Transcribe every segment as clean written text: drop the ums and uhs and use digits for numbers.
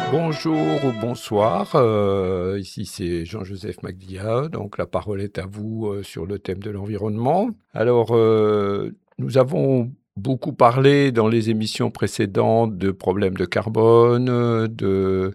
Bonjour ou bonsoir, ici c'est Jean-Joseph Magdia, donc la parole est à vous sur le thème de l'environnement. Alors, nous avons beaucoup parlé dans les émissions précédentes de problèmes de carbone, de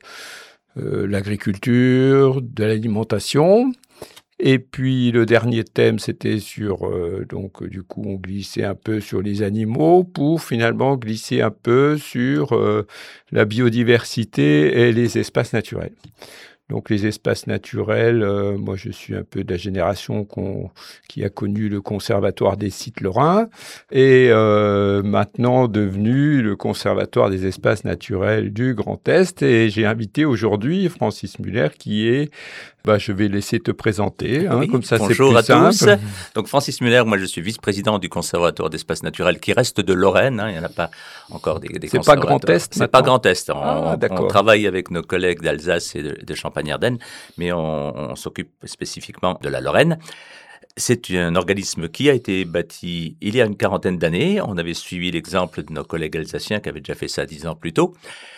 l'agriculture, de l'alimentation. Et puis le dernier thème, c'était sur, donc du coup, on glissait un peu sur les animaux pour finalement glisser un peu sur la biodiversité et les espaces naturels. Donc les espaces naturels, moi je suis un peu de la génération qui a connu le Conservatoire des sites lorrains et maintenant devenu le Conservatoire des espaces naturels du Grand Est. Et j'ai invité aujourd'hui Francis Muller qui est, je vais laisser te présenter, Oui, comme ça c'est bonjour plus à simple. tous. Donc Francis Muller, moi je suis vice-président du Conservatoire d'espaces naturels qui reste de Lorraine. Il n'y en a pas encore des C'est pas conservatoires. Grand Est C'est pas maintenant? Grand Est. On D'accord. travaille avec nos collègues d'Alsace et de Champagne-Ardenne, mais on s'occupe spécifiquement de la Lorraine. C'est un organisme qui a été bâti il y a une quarantaine d'années. On avait suivi l'exemple de nos collègues alsaciens qui avaient déjà fait ça 10 ans plus tôt.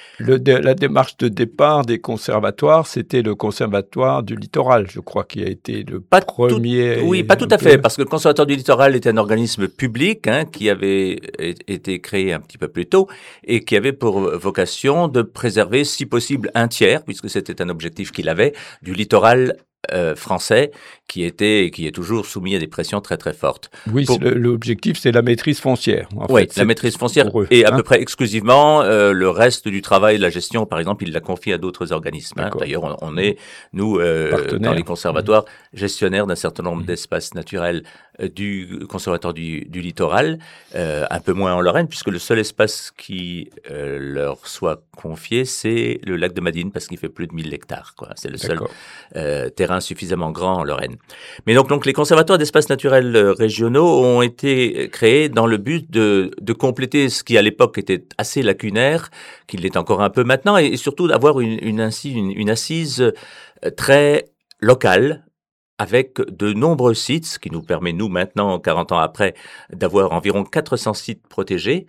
La démarche de départ des conservatoires, c'était le conservatoire du littoral, je crois, qui a été le premier. Oui, pas tout à fait, parce que le Conservatoire du littoral était un organisme public qui avait été créé un petit peu plus tôt et qui avait pour vocation de préserver, si possible, un tiers, puisque c'était un objectif qu'il avait, du littoral français qui est toujours soumis à des pressions très très fortes. Oui, l'objectif, c'est la maîtrise foncière. Oui, la maîtrise foncière et à peu près exclusivement le reste du travail, la gestion, par exemple, il l'a confié à d'autres organismes. D'ailleurs, on est, nous, dans les conservatoires, gestionnaires d'un certain nombre d'espaces naturels du Conservatoire du littoral, un peu moins en Lorraine, puisque le seul espace qui leur soit confié, c'est le lac de Madine, parce qu'il fait plus de 1000 hectares. C'est le seul terrain suffisamment grand en Lorraine. Mais donc les conservatoires d'espaces naturels régionaux ont été créés dans le but de compléter ce qui à l'époque était assez lacunaire, qu'il l'est encore un peu maintenant, et surtout d'avoir une assise très locale, avec de nombreux sites, ce qui nous permet, nous, maintenant, 40 ans après, d'avoir environ 400 sites protégés.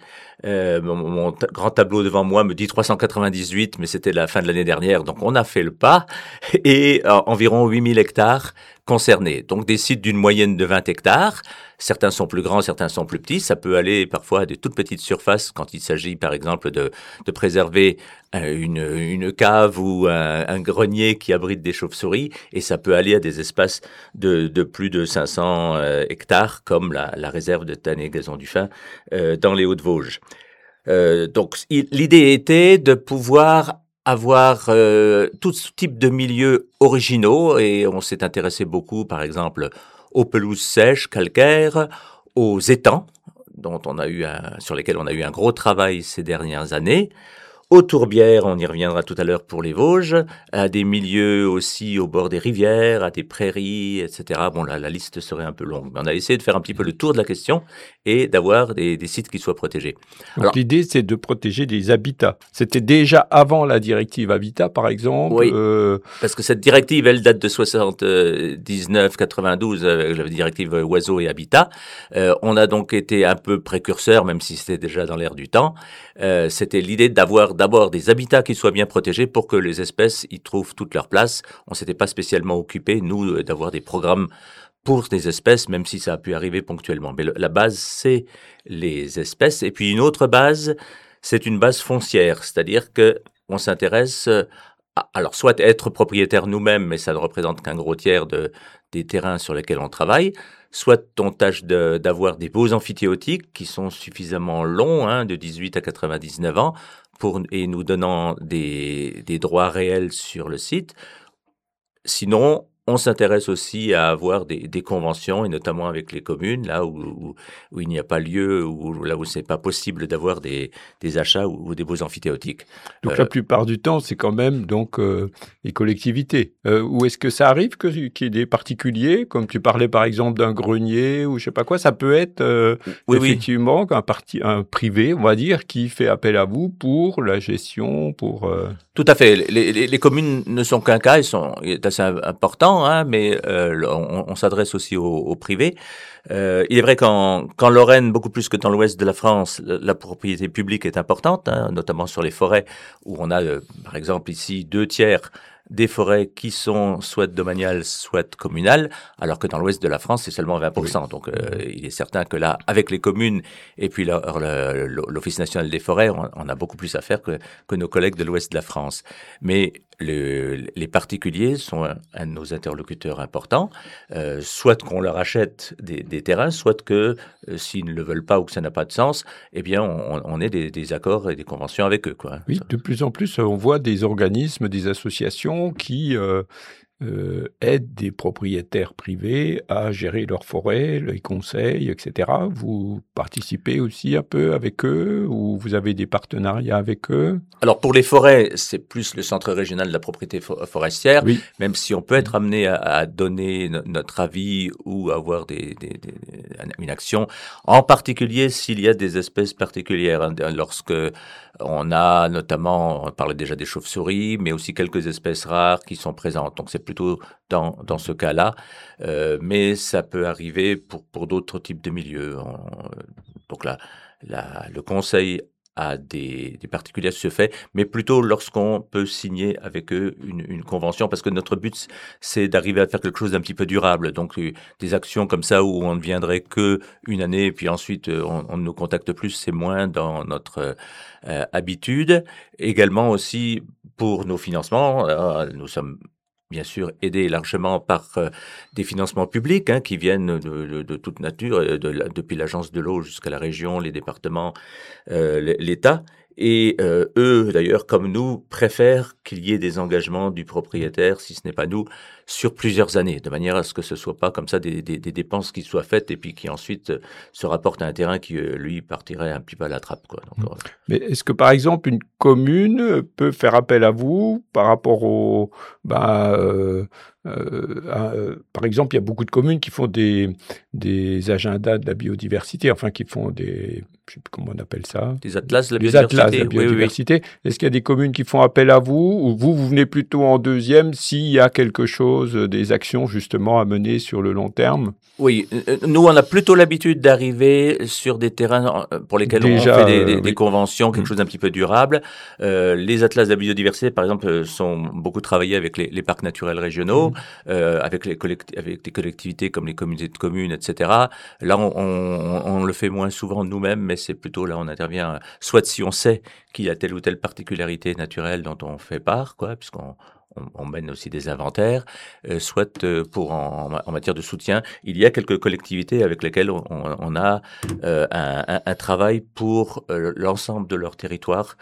Mon grand tableau devant moi me dit 398, mais c'était la fin de l'année dernière, donc on a fait le pas, et environ 8000 hectares concernés. Donc des sites d'une moyenne de 20 hectares, certains sont plus grands, certains sont plus petits, ça peut aller parfois à des toutes petites surfaces quand il s'agit, par exemple, de préserver une cave ou un grenier qui abrite des chauves-souris, et ça peut aller à des espaces de plus de 500 hectares, comme la réserve de Tannay-Gazon-du-Fin dans les Hauts-de-Vosges. Donc l'idée était de pouvoir avoir tout type de milieux originaux, et on s'est intéressé beaucoup, par exemple, aux pelouses sèches, calcaires, aux étangs, sur lesquels on a eu un gros travail ces dernières années, aux tourbières, on y reviendra tout à l'heure pour les Vosges, à des milieux aussi au bord des rivières, à des prairies, etc. Bon, là, la liste serait un peu longue, mais on a essayé de faire un petit peu le tour de la question et d'avoir des sites qui soient protégés. Donc l'idée, c'est de protéger des habitats. C'était déjà avant la directive Habitat, par exemple. Oui, parce que cette directive, elle date de 79-92, la directive Oiseaux et Habitat. On a donc été un peu précurseur, même si c'était déjà dans l'air du temps. C'était l'idée d'avoir d'abord des habitats qui soient bien protégés pour que les espèces y trouvent toute leur place. On s'était pas spécialement occupé, nous, d'avoir des programmes pour des espèces, même si ça a pu arriver ponctuellement. Mais la base, c'est les espèces. Et puis une autre base, c'est une base foncière, c'est-à-dire que on s'intéresse alors soit être propriétaire nous-mêmes, mais ça ne représente qu'un gros tiers des terrains sur lesquels on travaille, soit on tâche d'avoir des beaux amphithéotiques qui sont suffisamment longs, de 18 à 99 ans, et nous donnant des droits réels sur le site. Sinon, on s'intéresse aussi à avoir des conventions, et notamment avec les communes, là où il n'y a pas lieu, là où c'est pas possible d'avoir des achats ou des beaux amphithéotiques. Donc la plupart du temps, c'est quand même les collectivités. Ou est-ce que ça arrive qu'il y ait des particuliers, comme tu parlais par exemple d'un grenier ou je sais pas quoi, ça peut être effectivement un privé, on va dire, qui fait appel à vous pour la gestion, pour... Tout à fait. Les communes ne sont qu'un cas, il est assez important. important, hein, mais on s'adresse aussi au privé. Il est vrai qu'en Lorraine, beaucoup plus que dans l'ouest de la France, la propriété publique est importante, hein, notamment sur les forêts, où on a, par exemple, ici 2/3 des forêts qui sont soit domaniales, soit communales, alors que dans l'ouest de la France, c'est seulement 20%. Oui. Donc, il est certain que là, avec les communes et puis l'Office national des forêts, on a beaucoup plus à faire que nos collègues de l'ouest de la France. Mais les particuliers sont un de nos interlocuteurs importants, soit qu'on leur achète des terrains, soit que s'ils ne le veulent pas ou que ça n'a pas de sens, eh bien, on ait des accords et des conventions avec eux, quoi. Oui, de plus en plus, on voit des organismes, des associations qui aident des propriétaires privés à gérer leurs forêts, les conseils, etc. Vous participez aussi un peu avec eux ou vous avez des partenariats avec eux? Alors pour les forêts, c'est plus le Centre régional de la propriété forestière, oui. Même si on peut être amené à donner notre avis ou avoir une action, en particulier s'il y a des espèces particulières. Lorsque on a notamment, on parlait déjà des chauves-souris, mais aussi quelques espèces rares qui sont présentes. Donc c'est plutôt dans ce cas-là, mais ça peut arriver pour d'autres types de milieux. Donc là, le conseil à des particuliers se fait, mais plutôt lorsqu'on peut signer avec eux une convention, parce que notre but, c'est d'arriver à faire quelque chose d'un petit peu durable. Donc, des actions comme ça où on ne viendrait que une année, et puis ensuite, on ne nous contacte plus, c'est moins dans notre habitude. Également aussi, pour nos financements, nous sommes bien sûr aidés largement par des financements publics qui viennent de toute nature, depuis l'agence de l'eau jusqu'à la région, les départements, l'État. Et eux, d'ailleurs, comme nous, préfèrent qu'il y ait des engagements du propriétaire, si ce n'est pas nous, sur plusieurs années, de manière à ce que ce soit pas comme ça des dépenses qui soient faites et puis qui ensuite se rapportent à un terrain qui, lui, partirait un petit peu à la trappe, quoi. Donc, mais est-ce que, par exemple, une commune peut faire appel à vous par rapport au... par exemple, il y a beaucoup de communes qui font des agendas de la biodiversité, enfin qui font des... Je ne sais plus comment on appelle ça. Des atlas de la biodiversité. Des atlas de la biodiversité. Oui, oui. Est-ce qu'il y a des communes qui font appel à vous ou vous venez plutôt en deuxième s'il y a quelque chose, des actions justement à mener sur le long terme? Oui, nous on a plutôt l'habitude d'arriver sur des terrains pour lesquels on fait des conventions, quelque chose d'un petit peu durable. Les atlas de la biodiversité, par exemple, sont beaucoup travaillés avec les parcs naturels régionaux, avec des collectivités comme les communautés de communes, etc. Là, on le fait moins souvent nous-mêmes, mais c'est plutôt là on intervient, soit si on sait qu'il y a telle ou telle particularité naturelle dont on fait part, quoi, puisqu'on mène aussi des inventaires, soit pour en matière de soutien. Il y a quelques collectivités avec lesquelles on a un travail pour l'ensemble de leur territoire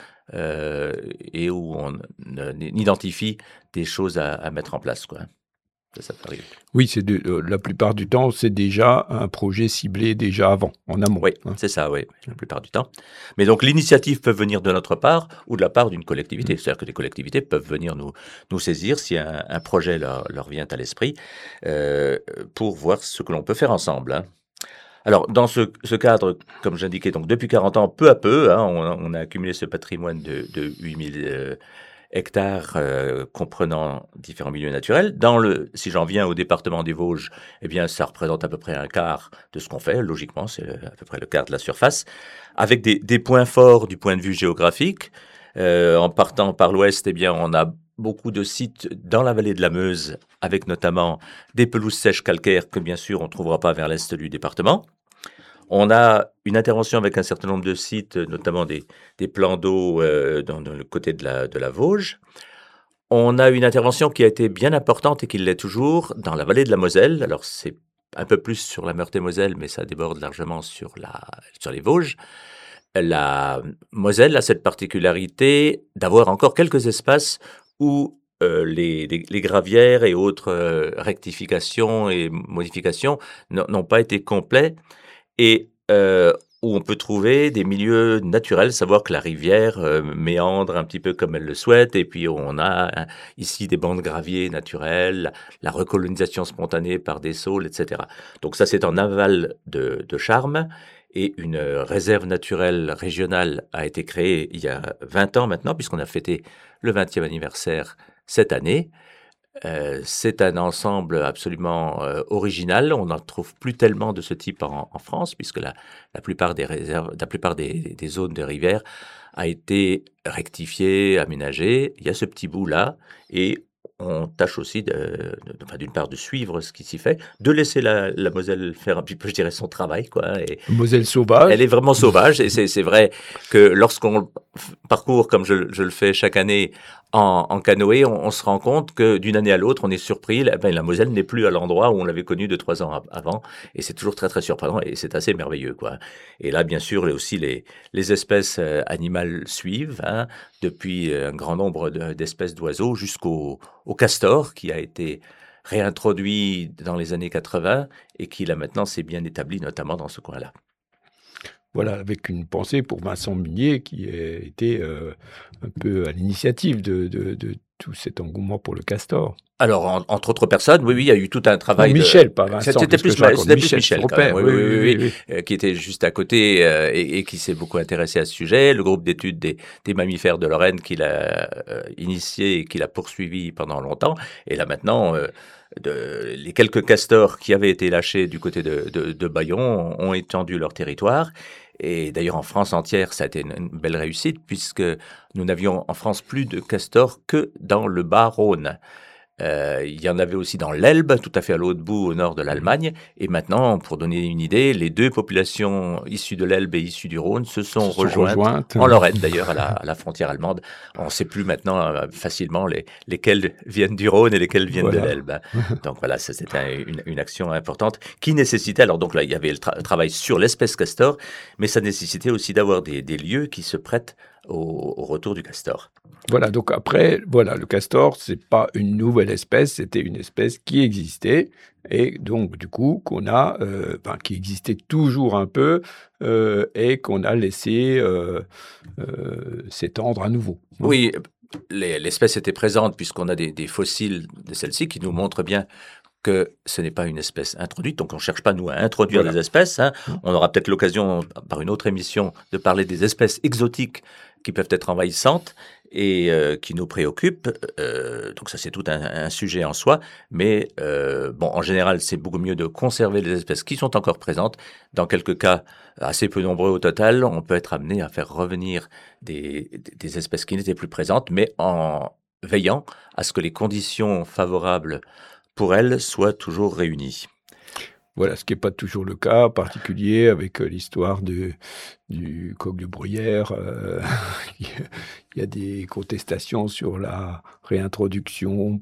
et où on identifie des choses à mettre en place, quoi. Ça peut arriver. Oui, la plupart du temps, c'est déjà un projet ciblé déjà avant, en amont. Oui, c'est ça, oui, la plupart du temps. Mais donc, l'initiative peut venir de notre part ou de la part d'une collectivité. C'est-à-dire que les collectivités peuvent venir nous saisir si un projet leur vient à l'esprit pour voir ce que l'on peut faire ensemble, hein. Alors, dans ce cadre, comme j'indiquais, donc depuis 40 ans, peu à peu, on a accumulé ce patrimoine de 8000 hectares comprenant différents milieux naturels. Si j'en viens au département des Vosges, eh bien, ça représente à peu près un quart de ce qu'on fait. Logiquement, c'est à peu près le quart de la surface, avec des points forts du point de vue géographique. En partant par l'ouest, eh bien, on a beaucoup de sites dans la vallée de la Meuse, avec notamment des pelouses sèches calcaires que, bien sûr, on ne trouvera pas vers l'est du département. On a une intervention avec un certain nombre de sites, notamment des plans d'eau dans le côté de la Vosges. On a une intervention qui a été bien importante et qui l'est toujours dans la vallée de la Moselle. Alors, c'est un peu plus sur la Meurthe-et-Moselle, mais ça déborde largement sur les Vosges. La Moselle a cette particularité d'avoir encore quelques espaces où les gravières et autres rectifications et modifications n'ont pas été complets et où on peut trouver des milieux naturels, savoir que la rivière méandre un petit peu comme elle le souhaite, et puis on a ici des bancs de gravier naturels, la recolonisation spontanée par des saules, etc. Donc ça, c'est en aval de Charmes, et une réserve naturelle régionale a été créée il y a 20 ans maintenant, puisqu'on a fêté le 20e anniversaire cette année. C'est un ensemble absolument original. On n'en trouve plus tellement de ce type en France, puisque la plupart des réserves, la plupart des zones de rivière a été rectifiée, aménagée. Il y a ce petit bout-là, et on tâche aussi, d'une part, de suivre ce qui s'y fait, de laisser la Moselle faire un petit peu, je dirais, son travail, quoi. Et Moselle sauvage. Elle est vraiment sauvage, et c'est vrai que lorsqu'on parcourt, comme je le fais chaque année, en canoë, on se rend compte que d'une année à l'autre, on est surpris. La Moselle n'est plus à l'endroit où on l'avait connue 2-3 ans avant, et c'est toujours très très surprenant, et c'est assez merveilleux, quoi. Et là, bien sûr, aussi les espèces animales suivent, hein, depuis un grand nombre d'espèces d'oiseaux jusqu'au castor, qui a été réintroduit dans les années 80 et qui là maintenant s'est bien établi, notamment dans ce coin-là. Voilà, avec une pensée pour Vincent Munier, qui a été un peu à l'initiative de tout cet engouement pour le castor. Alors, entre autres personnes, oui, il y a eu tout un travail. Non, Michel, pas Vincent. C'était plus Michel, quand même, oui, qui était juste à côté et qui s'est beaucoup intéressé à ce sujet. Le groupe d'études des mammifères de Lorraine qu'il a initié et qu'il a poursuivi pendant longtemps. Et là maintenant, les quelques castors qui avaient été lâchés du côté de Bayonne ont étendu leur territoire. Et d'ailleurs, en France entière, ça a été une belle réussite, puisque nous n'avions en France plus de castors que dans le Bas-Rhône. Il y en avait aussi dans l'Elbe, tout à fait à l'autre bout, au nord de l'Allemagne. Et maintenant, pour donner une idée, les deux populations issues de l'Elbe et issues du Rhône se sont rejointes en Lorraine, d'ailleurs, à la frontière allemande. On ne sait plus maintenant facilement lesquels viennent du Rhône et lesquels viennent de l'Elbe. Donc voilà, ça c'était une action importante qui nécessitait, alors donc là, il y avait le travail sur l'espèce castor, mais ça nécessitait aussi d'avoir des lieux qui se prêtent au retour du castor. Voilà, donc après, voilà, le castor, c'est pas une nouvelle espèce, c'était une espèce qui existait, et donc du coup, qui existait toujours un peu, et qu'on a laissé s'étendre à nouveau. Oui, l'espèce était présente, puisqu'on a des fossiles de celle-ci qui nous montrent bien que ce n'est pas une espèce introduite, donc on ne cherche pas, nous, à introduire des espèces. Hein. On aura peut-être l'occasion, par une autre émission, de parler des espèces exotiques qui peuvent être envahissantes et qui nous préoccupent. Donc ça, c'est tout un sujet en soi. Mais en général, c'est beaucoup mieux de conserver les espèces qui sont encore présentes. Dans quelques cas, assez peu nombreux au total, on peut être amené à faire revenir des espèces qui n'étaient plus présentes, mais en veillant à ce que les conditions favorables pour elles soient toujours réunies. Voilà, ce qui n'est pas toujours le cas, en particulier avec l'histoire du coq de bruyère. Il y a des contestations sur la réintroduction,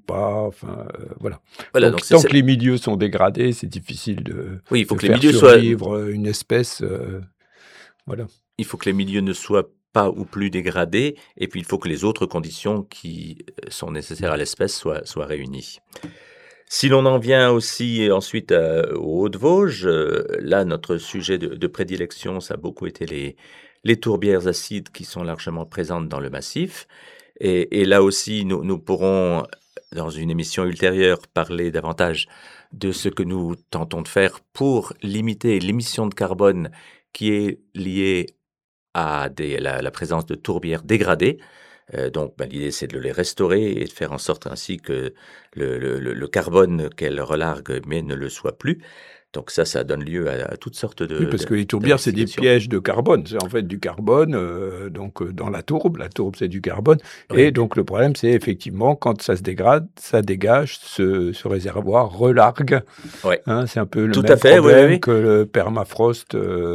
voilà. Donc, tant que les milieux sont dégradés, c'est difficile de il faut de que faire les milieux survivre une espèce. Voilà. Il faut que les milieux ne soient pas ou plus dégradés, et puis il faut que les autres conditions qui sont nécessaires à l'espèce soient réunies. Si l'on en vient aussi ensuite aux Hauts-de-Vosges, là, notre sujet de prédilection, ça a beaucoup été les tourbières acides qui sont largement présentes dans le massif. Et là aussi, nous pourrons, dans une émission ultérieure, parler davantage de ce que nous tentons de faire pour limiter l'émission de carbone qui est liée à la présence de tourbières dégradées. Donc, l'idée, c'est de les restaurer et de faire en sorte ainsi que le carbone qu'elles relarguent, mais ne le soit plus. Donc ça donne lieu à toutes sortes de... Oui, parce que les tourbières, c'est des pièges de carbone. C'est en fait du carbone dans la tourbe. La tourbe, c'est du carbone. Oui. Et donc, le problème, c'est effectivement, quand ça se dégrade, ça dégage, ce réservoir relargue. Oui. Hein, c'est un peu le même problème que le permafrost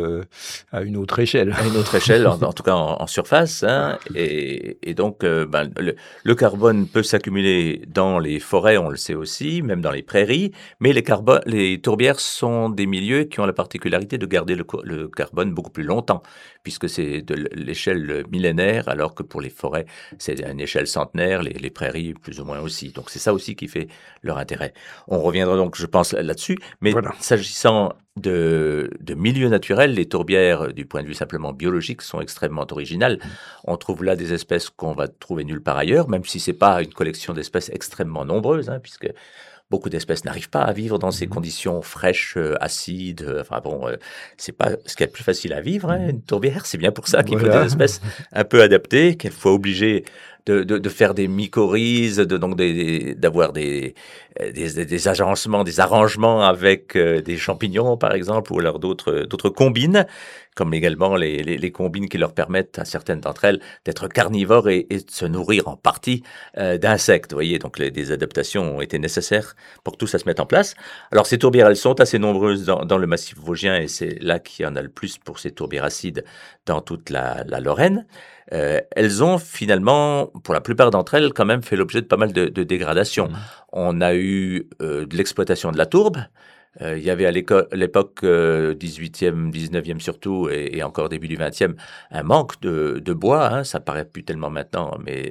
à une autre échelle. À une autre échelle, en tout cas en surface. Hein, et donc, le carbone peut s'accumuler dans les forêts, on le sait aussi, même dans les prairies. Mais les tourbières sont des milieux qui ont la particularité de garder le carbone beaucoup plus longtemps, puisque c'est de l'échelle millénaire, alors que pour les forêts, c'est une échelle centenaire, les prairies plus ou moins aussi. Donc c'est ça aussi qui fait leur intérêt. On reviendra donc, je pense, là-dessus, mais s'agissant de milieux naturels, les tourbières, du point de vue simplement biologique, sont extrêmement originales. On trouve là des espèces qu'on va trouver nulle part ailleurs, même si c'est pas une collection d'espèces extrêmement nombreuses, hein, puisque beaucoup d'espèces n'arrivent pas à vivre dans ces conditions fraîches, acides. C'est pas ce qui est le plus facile à vivre, hein, une tourbière. C'est bien pour ça qu'il faut des espèces un peu adaptées, qu'elles soient obligées de faire des mycorhizes, donc d'avoir des agencements, des arrangements avec des champignons par exemple, ou alors d'autres combines, comme également les combines qui leur permettent à certaines d'entre elles d'être carnivores et de se nourrir en partie d'insectes. Vous voyez, donc des adaptations ont été nécessaires pour que tout ça se mette en place. Alors ces tourbières, elles sont assez nombreuses dans le massif vosgien, et c'est là qu'il y en a le plus pour ces tourbières acides dans toute la Lorraine. Elles ont finalement, pour la plupart d'entre elles, quand même fait l'objet de pas mal de dégradations. On a eu de l'exploitation de la tourbe. Il y avait à l'époque 18e, 19e surtout, et encore début du 20e, un manque de bois. Hein, ça paraît plus tellement maintenant, mais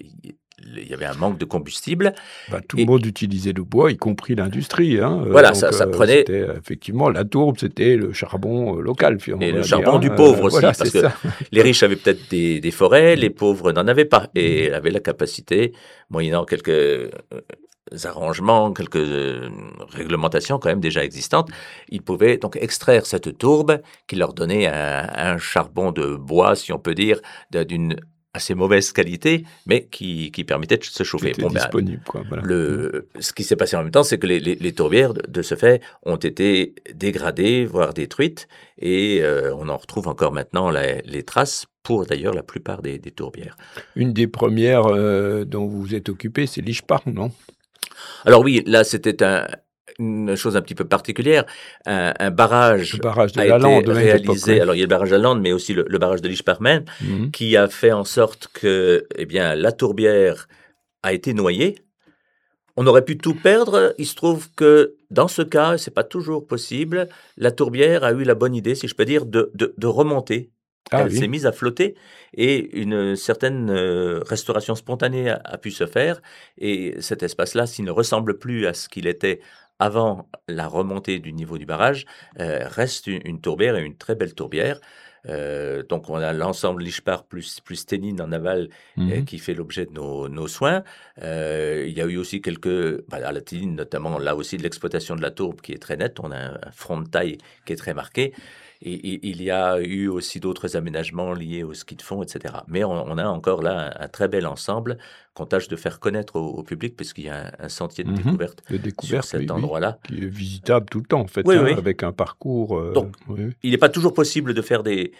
il y avait un manque de combustible. Tout le monde utilisait le bois, y compris l'industrie. Hein. Voilà, donc, ça prenait... Effectivement, la tourbe, c'était le charbon local. Et le charbon du pauvre aussi, voilà, parce que les riches avaient peut-être des forêts, les pauvres n'en avaient pas, et avaient la capacité, moyennant quelques arrangements, quelques réglementations quand même déjà existantes, ils pouvaient donc extraire cette tourbe qui leur donnait un charbon de bois, si on peut dire, d'une assez mauvaise qualité, mais qui permettait de se chauffer. C'était disponible, quoi. Voilà. Ce qui s'est passé en même temps, c'est que les tourbières, de ce fait, ont été dégradées, voire détruites, et on en retrouve encore maintenant les traces, pour d'ailleurs la plupart des tourbières. Une des premières dont vous vous êtes occupé, c'est l'Ichpar, non ? Alors oui, là c'était une chose un petit peu particulière. Un barrage, le barrage de a la été Lande, réalisé. Oui. Alors il y a le barrage de la Lande, mais aussi le barrage de l'Ichparmen, qui a fait en sorte que, la tourbière a été noyée. On aurait pu tout perdre. Il se trouve que dans ce cas, c'est pas toujours possible. La tourbière a eu la bonne idée, si je peux dire, de remonter. Elle s'est mise à flotter, et une certaine restauration spontanée a pu se faire, et cet espace-là, s'il ne ressemble plus à ce qu'il était avant la remontée du niveau du barrage, reste une tourbière, et une très belle tourbière. Donc on a l'ensemble l'Ichpar plus Ténine en aval qui fait l'objet de nos soins. Il y a eu aussi à la Ténine notamment, là aussi de l'exploitation de la tourbe qui est très nette. On a un front de taille qui est très marqué. Et il y a eu aussi d'autres aménagements liés au ski de fond, etc. Mais on a encore là un très bel ensemble qu'on tâche de faire connaître au public, puisqu'il y a un sentier de découverte sur cet endroit-là. Qui est visitable tout le temps, en fait, avec un parcours... Donc, il n'est pas toujours possible de faire des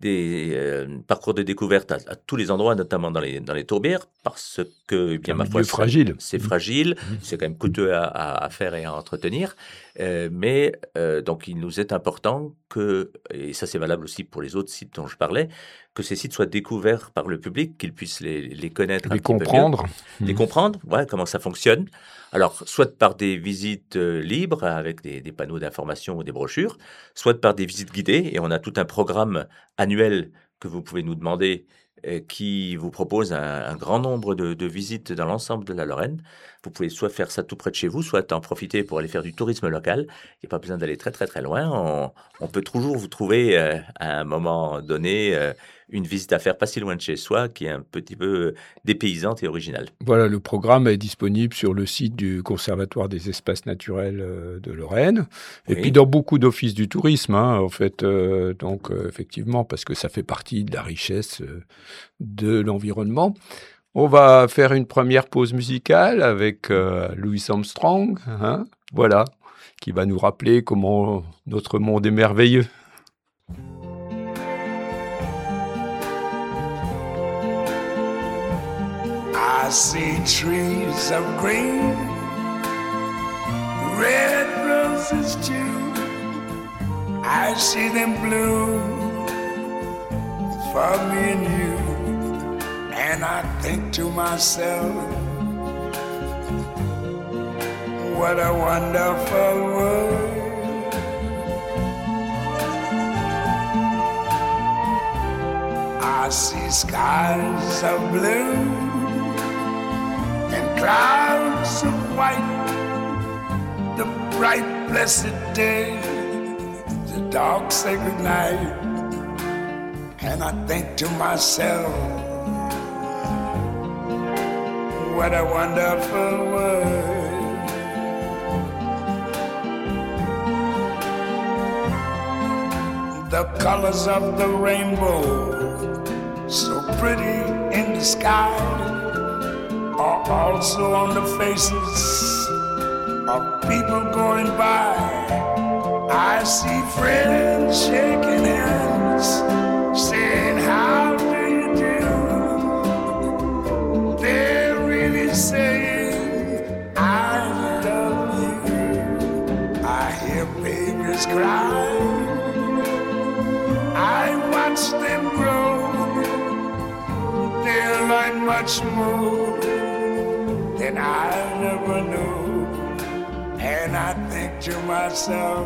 parcours de découverte à tous les endroits, notamment dans les tourbières, parce que, ma foi, fragile. C'est fragile, c'est quand même coûteux à faire et à entretenir, mais donc il nous est important que, et ça c'est valable aussi pour les autres sites dont je parlais, que ces sites soient découverts par le public, qu'ils puissent les connaître, les comprendre. Les comprendre, comment ça fonctionne. Alors, soit par des visites libres avec des panneaux d'information ou des brochures, soit par des visites guidées, et on a tout un programme annuel que vous pouvez nous demander, qui vous propose un grand nombre de visites dans l'ensemble de la Lorraine. Vous pouvez soit faire ça tout près de chez vous, soit en profiter pour aller faire du tourisme local. Il n'y a pas besoin d'aller très très très loin. On peut toujours vous trouver à un moment donné une visite à faire pas si loin de chez soi, qui est un petit peu dépaysante et originale. Voilà, le programme est disponible sur le site du Conservatoire des espaces naturels de Lorraine, et puis dans beaucoup d'offices du tourisme, en fait. Donc, effectivement, parce que ça fait partie de la richesse de l'environnement. On va faire une première pause musicale avec Louis Armstrong, voilà, qui va nous rappeler comment notre monde est merveilleux. I see trees of green, red roses too. I see them bloom for me and you. And I think to myself, what a wonderful world. I see skies of blue and clouds of white, the bright blessed day, the dark sacred night. And I think to myself, what a wonderful world. The colors of the rainbow, so pretty in the sky are also on the faces of people going by. I see friends shaking hands, saying, how do you do? They're really saying, I love you. I hear babies cry, I watch them grow. They'll learn much more than I never knew. And I think to myself,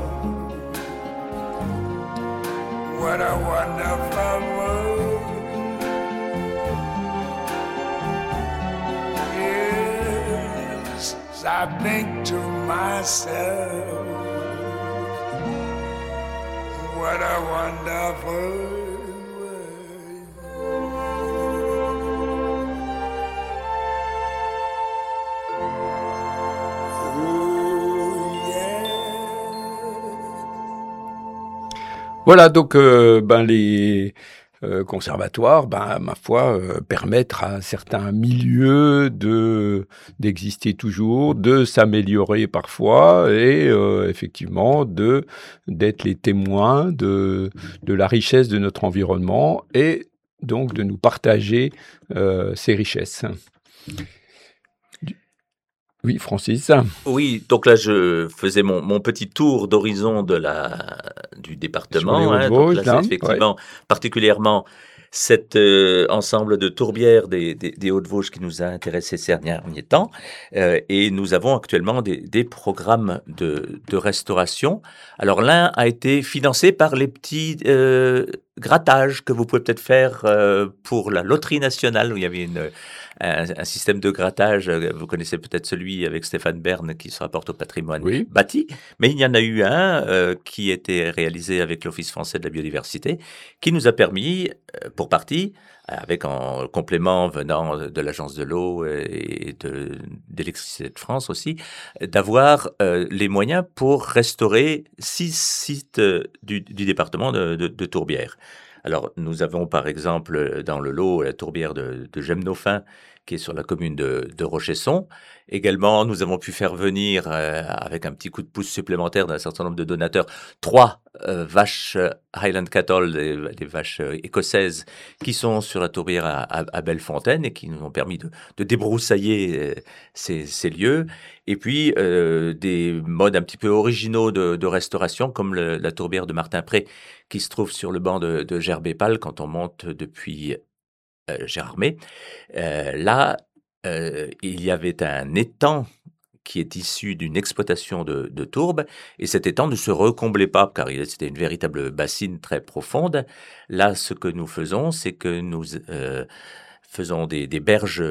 what a wonderful world. Yes, I think to myself, what a wonderful world. Voilà, donc les conservatoires, ma foi, permettent à certains milieux d'exister toujours, de s'améliorer parfois et effectivement d'être les témoins de la richesse de notre environnement et donc de nous partager ces richesses. Oui, Francis. Oui, donc là, je faisais mon petit tour d'horizon du département. Donc là, c'est effectivement particulièrement cet ensemble de tourbières des Hauts-de-Vosges qui nous a intéressés ces derniers temps. Et nous avons actuellement des programmes de restauration. Alors, l'un a été financé par les petits grattages que vous pouvez peut-être faire pour la loterie nationale, où il y avait un système de grattage. Vous connaissez peut-être celui avec Stéphane Bern qui se rapporte au patrimoine bâti, mais il y en a eu un qui était réalisé avec l'Office français de la biodiversité, qui nous a permis, pour partie, avec en complément venant de l'Agence de l'eau et d'Électricité de France aussi, d'avoir les moyens pour restaurer 6 sites du département de Tourbières. Alors, nous avons par exemple dans le lot la tourbière de Gemnofin, qui est sur la commune de Rochesson. Également, nous avons pu faire venir, avec un petit coup de pouce supplémentaire d'un certain nombre de donateurs, 3 vaches Highland Cattle, des vaches écossaises, qui sont sur la tourbière à Bellefontaine et qui nous ont permis de débroussailler ces lieux. Et puis, des modes un petit peu originaux de restauration, comme la tourbière de Martin-Pré, qui se trouve sur le banc de Gerbépal quand on monte depuis Gérardmer. Là, il y avait un étang qui est issu d'une exploitation de tourbe, et cet étang ne se recomblait pas, car c'était une véritable bassine très profonde. Là, ce que nous faisons, c'est que nous faisons des berges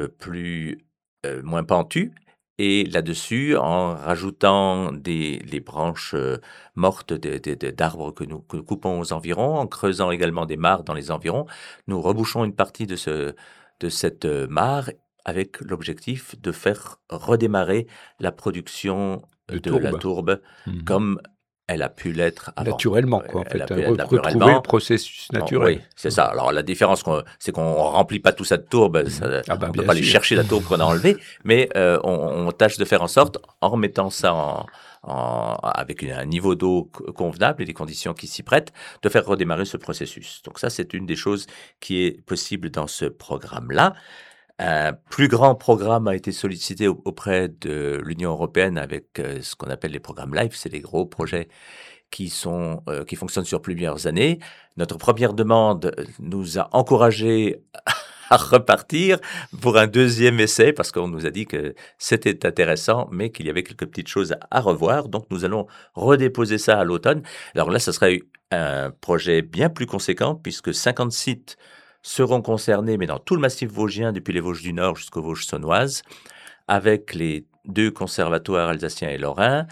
moins pentues, et là-dessus, en rajoutant les branches mortes d'arbres que nous coupons aux environs, en creusant également des mares dans les environs, nous rebouchons une partie de cette mare avec l'objectif de faire redémarrer la production de la tourbe comme elle a pu l'être avant. Naturellement, quoi, en fait. Retrouver le processus naturel. Oui, c'est ça. Alors, la différence, c'est qu'on remplit pas tout ça de tourbe. On ne peut pas aller chercher la tourbe qu'on a enlevée, mais on tâche de faire en sorte, en remettant ça avec un niveau d'eau convenable et des conditions qui s'y prêtent, de faire redémarrer ce processus. Donc ça, c'est une des choses qui est possible dans ce programme-là. Un plus grand programme a été sollicité auprès de l'Union européenne avec ce qu'on appelle les programmes LIFE, c'est les gros projets qui fonctionnent sur plusieurs années. Notre première demande nous a encouragés à repartir pour un deuxième essai, parce qu'on nous a dit que c'était intéressant, mais qu'il y avait quelques petites choses à revoir. Donc, nous allons redéposer ça à l'automne. Alors là, ce sera un projet bien plus conséquent, puisque 50 sites seront concernés, mais dans tout le massif vosgien, depuis les Vosges du Nord jusqu'aux Vosges saunoises, avec les 2 conservatoires alsaciens et lorrains,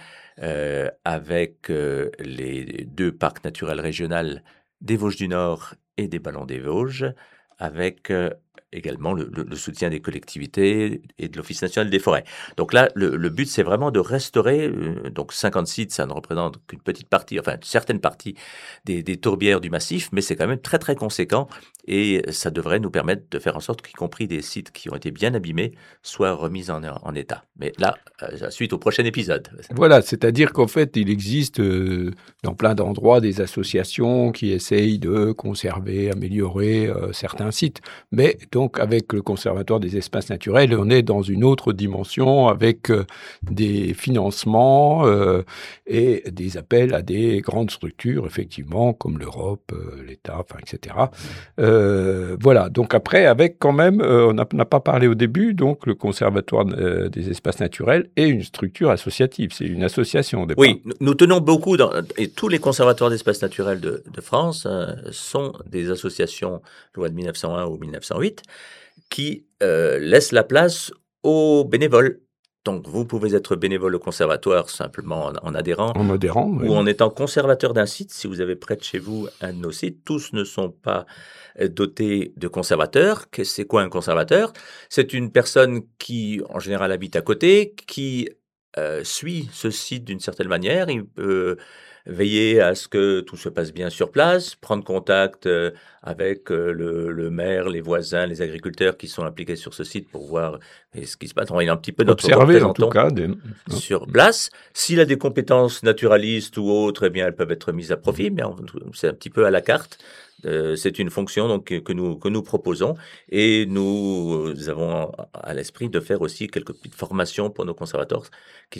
avec les 2 parcs naturels régionaux des Vosges du Nord et des Ballons des Vosges, avec également le soutien des collectivités et de l'Office national des forêts. Donc là, le but, c'est vraiment de restaurer, donc 50 sites, ça ne représente qu'une petite partie, enfin une certaine partie des tourbières du massif, mais c'est quand même très très conséquent et ça devrait nous permettre de faire en sorte qu'y compris des sites qui ont été bien abîmés soient remis en état. Mais là, suite au prochain épisode. Voilà, c'est-à-dire qu'en fait, il existe dans plein d'endroits des associations qui essayent de conserver, améliorer certains sites. Mais donc, avec le Conservatoire des espaces naturels, on est dans une autre dimension avec des financements et des appels à des grandes structures, effectivement, comme l'Europe, l'État, etc. Voilà, donc après, avec quand même, on n'a pas parlé au début, donc le Conservatoire des espaces naturels est une structure associative, c'est une association. Oui, nous tenons beaucoup, et tous les conservatoires d'espaces naturels de France sont des associations, loi de 1901 ou 1908, qui laissent la place aux bénévoles. Donc, vous pouvez être bénévole au conservatoire simplement en adhérant. En adhérant, oui. Ou en étant conservateur d'un site, si vous avez près de chez vous un de nos sites. Tous ne sont pas dotés de conservateurs. C'est quoi un conservateur? C'est une personne qui, en général, habite à côté, qui suit ce site d'une certaine manière. Il peut veiller à ce que tout se passe bien sur place, prendre contact avec le maire, les voisins, les agriculteurs qui sont impliqués sur ce site pour voir ce qui se passe. Il a un petit peu notre représentant sur place. S'il a des compétences naturalistes ou autres, eh bien, elles peuvent être mises à profit, mais c'est un petit peu à la carte. C'est une fonction donc que nous proposons et nous avons à l'esprit de faire aussi quelques petites formations pour nos conservateurs qui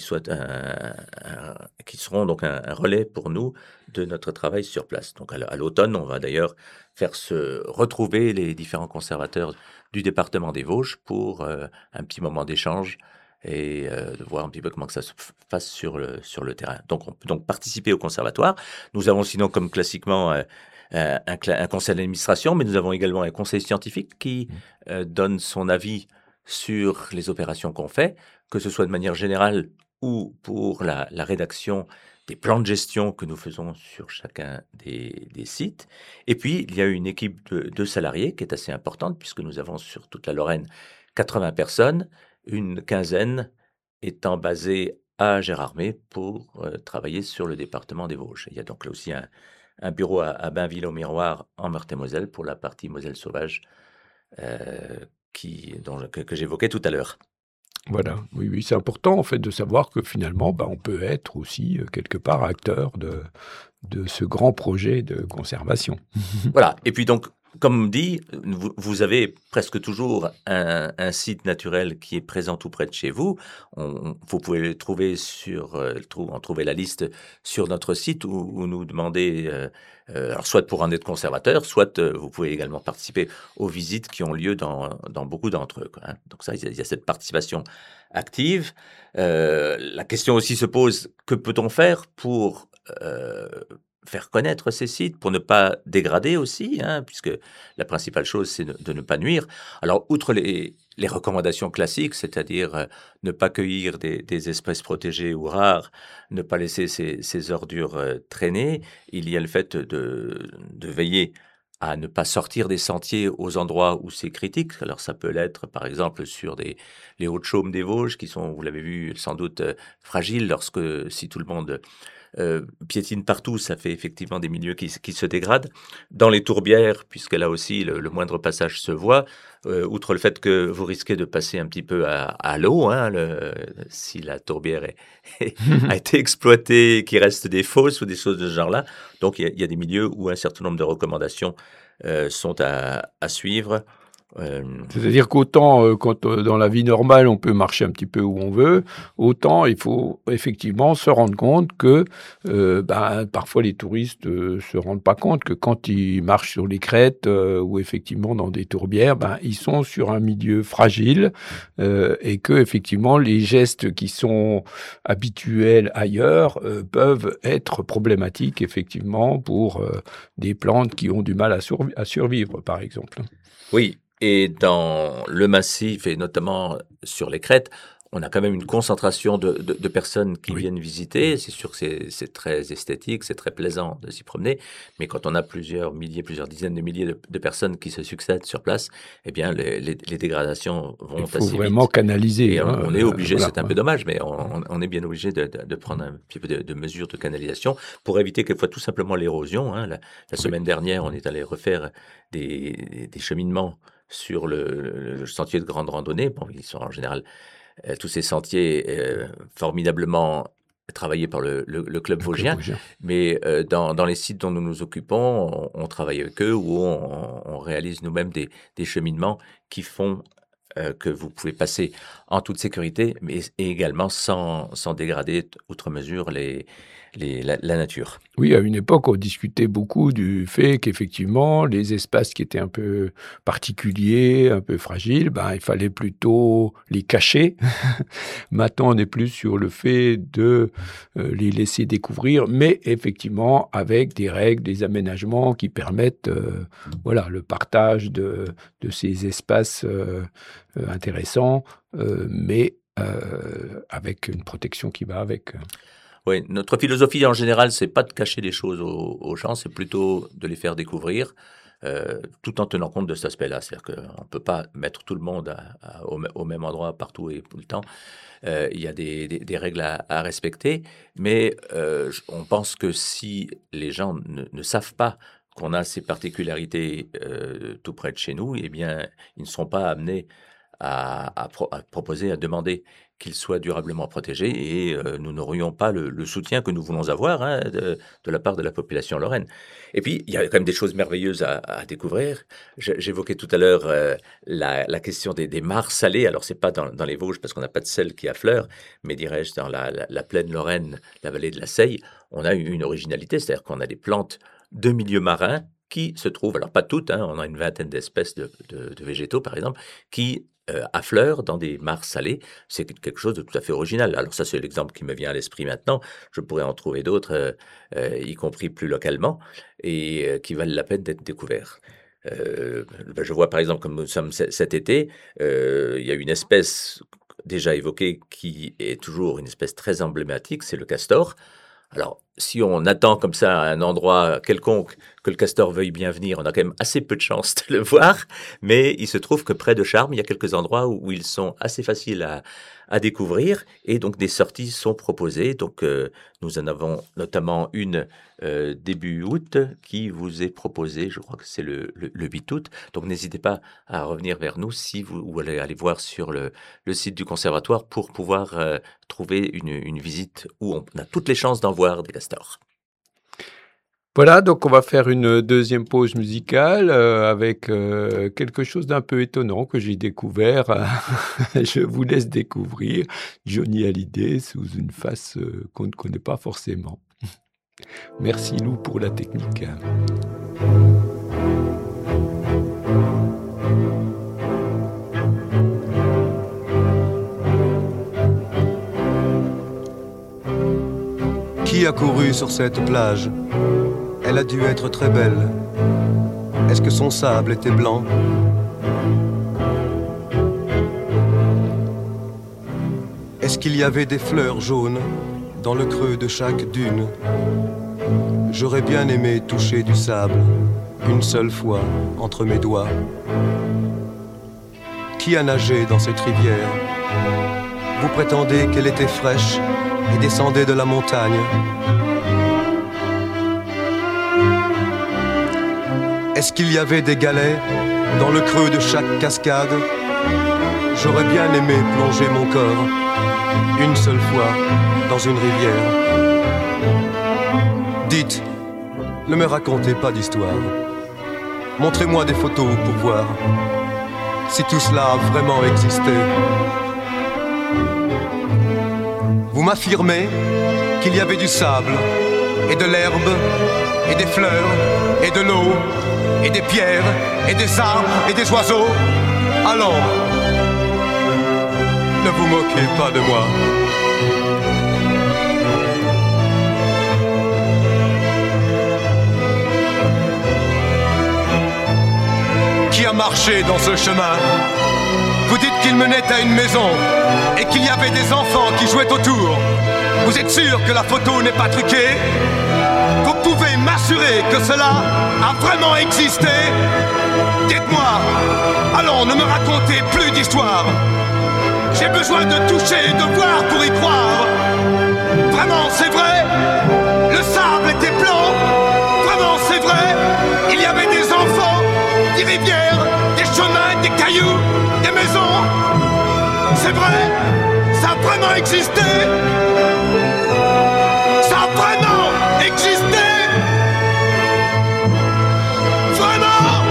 seront donc un relais pour nous de notre travail sur place. Donc à l'automne, on va d'ailleurs faire se retrouver les différents conservateurs du département des Vosges pour un petit moment d'échange et de voir un petit peu comment que ça se passe sur le terrain. Donc on peut donc participer au conservatoire. Nous avons sinon comme classiquement un conseil d'administration, mais nous avons également un conseil scientifique qui donne son avis sur les opérations qu'on fait, que ce soit de manière générale ou pour la rédaction des plans de gestion que nous faisons sur chacun des sites. Et puis, il y a une équipe de salariés qui est assez importante, puisque nous avons sur toute la Lorraine 80 personnes, une quinzaine étant basée à Gérardmer pour travailler sur le département des Vosges. Il y a donc là aussi un bureau à Bainville-au-Miroir en Meurthe-et-Moselle pour la partie Moselle sauvage que j'évoquais tout à l'heure. Voilà, oui, c'est important en fait de savoir que finalement, on peut être aussi quelque part acteur de ce grand projet de conservation. Voilà, et puis donc, comme dit, vous avez presque toujours un site naturel qui est présent tout près de chez vous. Vous pouvez le trouver trouver la liste sur notre site ou nous demander, alors soit pour en être conservateur, soit vous pouvez également participer aux visites qui ont lieu dans beaucoup d'entre eux, quoi, hein. Donc ça, il y a cette participation active. La question aussi se pose, que peut-on faire pour faire connaître ces sites, pour ne pas dégrader aussi, hein, puisque la principale chose, c'est de ne pas nuire. Alors, outre les recommandations classiques, c'est-à-dire ne pas cueillir des espèces protégées ou rares, ne pas laisser ces ordures traîner, il y a le fait de veiller à ne pas sortir des sentiers aux endroits où c'est critique. Alors, ça peut l'être, par exemple, sur les Hauts de Chaume des Vosges, qui sont, vous l'avez vu, sans doute fragiles si tout le monde piétine partout, ça fait effectivement des milieux qui se dégradent. Dans les tourbières, puisque là aussi le moindre passage se voit, outre le fait que vous risquez de passer un petit peu à l'eau, hein, si la tourbière a été exploitée, qu'il reste des fosses ou des choses de ce genre-là. Donc il y a des milieux où un certain nombre de recommandations sont à suivre. C'est-à-dire qu'autant quand dans la vie normale on peut marcher un petit peu où on veut, autant il faut effectivement se rendre compte que parfois les touristes se rendent pas compte que quand ils marchent sur les crêtes ou effectivement dans des tourbières, ils sont sur un milieu fragile et que effectivement les gestes qui sont habituels ailleurs peuvent être problématiques effectivement pour des plantes qui ont du mal à survivre par exemple. Oui. Et dans le massif, et notamment sur les crêtes, on a quand même une concentration de personnes qui viennent visiter. C'est sûr que c'est très esthétique, c'est très plaisant de s'y promener. Mais quand on a plusieurs dizaines de milliers de personnes qui se succèdent sur place, eh bien, les dégradations vont assez vite. Il faut vraiment canaliser. Et on est obligé, c'est un peu dommage, mais on est bien obligé de prendre un petit peu de mesures de canalisation pour éviter quelquefois tout simplement l'érosion. Hein. La semaine dernière, on est allé refaire des cheminements sur le sentier de grande randonnée. Bon, ils sont en général tous ces sentiers formidablement travaillés par le Club Vosgien. Mais dans les sites dont nous nous occupons, on travaille avec eux ou on réalise nous-mêmes des cheminements qui font que vous pouvez passer en toute sécurité, mais également sans dégrader outre mesure la nature. Oui, à une époque, on discutait beaucoup du fait qu'effectivement, les espaces qui étaient un peu particuliers, un peu fragiles, il fallait plutôt les cacher. Maintenant, on est plus sur le fait de les laisser découvrir, mais effectivement, avec des règles, des aménagements qui permettent le partage de ces espaces intéressants, mais avec une protection qui va avec. Oui, notre philosophie en général, c'est pas de cacher les choses aux gens, c'est plutôt de les faire découvrir, tout en tenant compte de cet aspect-là. C'est-à-dire qu'on ne peut pas mettre tout le monde au même endroit partout et tout le temps. Il y a des règles à respecter, mais on pense que si les gens ne savent pas qu'on a ces particularités tout près de chez nous, eh bien, ils ne seront pas amenés à proposer, à demander qu'ils soient durablement protégés et nous n'aurions pas le soutien que nous voulons avoir de la part de la population lorraine. Et puis, il y a quand même des choses merveilleuses à découvrir. J'évoquais tout à l'heure la question des mares salées. Alors, c'est pas dans les Vosges parce qu'on n'a pas de sel qui affleure, mais dirais-je dans la plaine lorraine, la vallée de la Seille, on a une originalité, c'est-à-dire qu'on a des plantes de milieu marin qui se trouvent, alors pas toutes, on a une vingtaine d'espèces de végétaux par exemple, qui affleurent dans des mares salées. C'est quelque chose de tout à fait original. Alors ça, c'est l'exemple qui me vient à l'esprit maintenant. Je pourrais en trouver d'autres, y compris plus localement, et qui valent la peine d'être découverts. Je vois par exemple, comme nous sommes cet été, il y a une espèce déjà évoquée qui est toujours une espèce très emblématique, c'est le castor. Alors, si on attend comme ça à un endroit quelconque que le castor veuille bien venir, on a quand même assez peu de chances de le voir, mais il se trouve que près de Charmes, il y a quelques endroits où ils sont assez faciles à découvrir, et donc des sorties sont proposées. Donc, nous en avons notamment une début août qui vous est proposée, je crois que c'est le 8 août. Donc, n'hésitez pas à revenir vers nous ou aller voir sur le site du conservatoire pour pouvoir trouver une visite où on a toutes les chances d'en voir des castors. Voilà, donc on va faire une deuxième pause musicale avec quelque chose d'un peu étonnant que j'ai découvert. Je vous laisse découvrir Johnny Hallyday sous une face qu'on ne connaît pas forcément. Merci Lou pour la technique. Qui a couru sur cette plage ? Elle a dû être très belle. Est-ce que son sable était blanc ? Est-ce qu'il y avait des fleurs jaunes dans le creux de chaque dune ? J'aurais bien aimé toucher du sable une seule fois entre mes doigts. Qui a nagé dans cette rivière ? Vous prétendez qu'elle était fraîche et descendait de la montagne ? Est-ce qu'il y avait des galets dans le creux de chaque cascade ? J'aurais bien aimé plonger mon corps une seule fois dans une rivière. Dites, ne me racontez pas d'histoire. Montrez-moi des photos pour voir si tout cela a vraiment existé. Vous m'affirmez qu'il y avait du sable et de l'herbe et des fleurs et de l'eau et des pierres et des arbres et des oiseaux. Allons, ne vous moquez pas de moi. Qui a marché dans ce chemin ? Vous dites qu'il menait à une maison et qu'il y avait des enfants qui jouaient autour. Vous êtes sûr que la photo n'est pas truquée? Vous pouvez m'assurer que cela a vraiment existé? Dites-moi. Allons, ne me racontez plus d'histoire. J'ai besoin de toucher et de voir pour y croire. Vraiment, c'est vrai? Le sable était blanc? Vraiment, c'est vrai? Il y avait des enfants, des rivières, des chemins, des cailloux, des maisons? C'est vrai? Ça a vraiment existé? Ça a vraiment existé? Vraiment?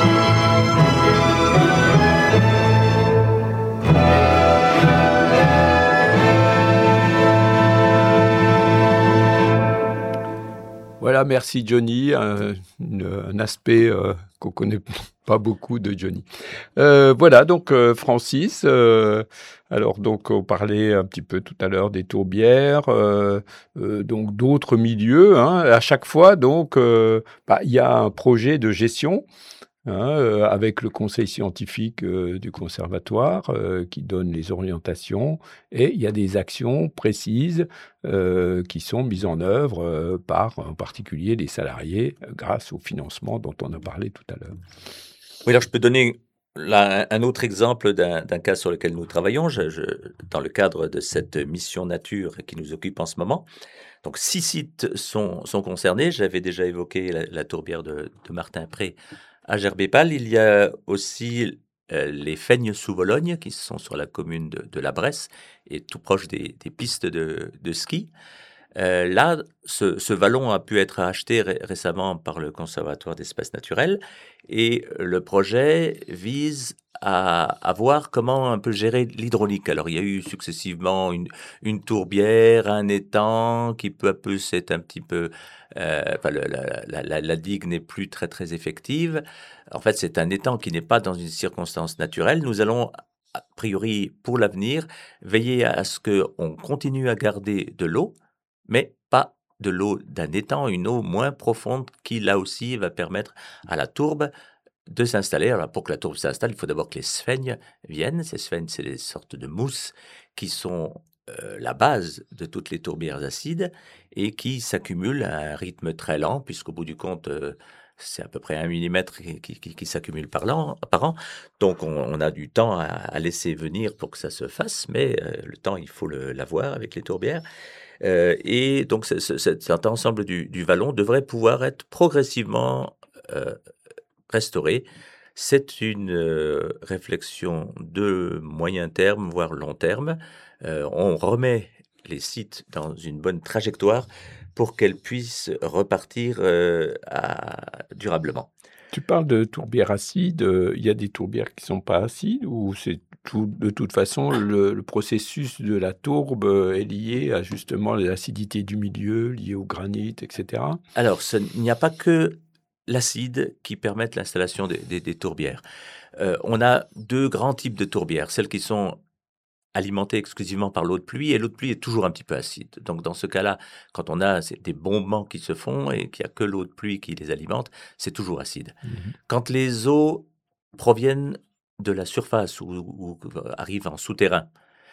Voilà, merci Johnny, un aspect qu'on connaît pas beaucoup de Johnny. Voilà, donc Francis, alors donc on parlait un petit peu tout à l'heure des tourbières, donc d'autres milieux, hein. À chaque fois, donc il y a un projet de gestion. Avec le conseil scientifique du conservatoire qui donne les orientations, et il y a des actions précises qui sont mises en œuvre par en particulier les salariés grâce au financement dont on a parlé tout à l'heure. Oui, alors je peux donner là un autre exemple d'un cas sur lequel nous travaillons dans le cadre de cette mission nature qui nous occupe en ce moment. Donc 6 sites sont concernés. J'avais déjà évoqué la tourbière de Martin-Pré à Gerbépal. Il y a aussi les Feignes sous Vologne, qui sont sur la commune de la Bresse et tout proche des pistes de ski. Là, ce vallon a pu être acheté récemment par le Conservatoire d'espaces naturels, et le projet vise à voir comment un peu gérer l'hydraulique. Alors, il y a eu successivement une tourbière, un étang qui peu à peu s'est un petit peu... la digue n'est plus très très effective. En fait, c'est un étang qui n'est pas dans une circonstance naturelle. Nous allons, a priori, pour l'avenir, veiller à ce qu'on continue à garder de l'eau, mais pas de l'eau d'un étang, une eau moins profonde qui, là aussi, va permettre à la tourbe de s'installer. Alors, pour que la tourbe s'installe, il faut d'abord que les sphènes viennent. Ces sphènes, c'est des sortes de mousses qui sont la base de toutes les tourbières acides et qui s'accumulent à un rythme très lent, puisqu'au bout du compte, c'est à peu près 1 millimètre qui s'accumule par an. Donc, on a du temps à laisser venir pour que ça se fasse, mais le temps, il faut l'avoir avec les tourbières. Et donc, cet ensemble du vallon devrait pouvoir être progressivement restauré. C'est une réflexion de moyen terme, voire long terme. On remet les sites dans une bonne trajectoire pour qu'elles puissent repartir durablement. Tu parles de tourbières acides. Il y a des tourbières qui ne sont pas acides, ou c'est de toute façon le processus de la tourbe est lié à justement l'acidité du milieu, lié au granit, etc. Alors, il n'y a pas que l'acide qui permettent l'installation des tourbières. On a 2 grands types de tourbières, celles qui sont alimentées exclusivement par l'eau de pluie, et l'eau de pluie est toujours un petit peu acide. Donc dans ce cas-là, quand on a des bombements qui se font et qu'il n'y a que l'eau de pluie qui les alimente, c'est toujours acide. Quand les eaux proviennent de la surface ou arrivent en souterrain,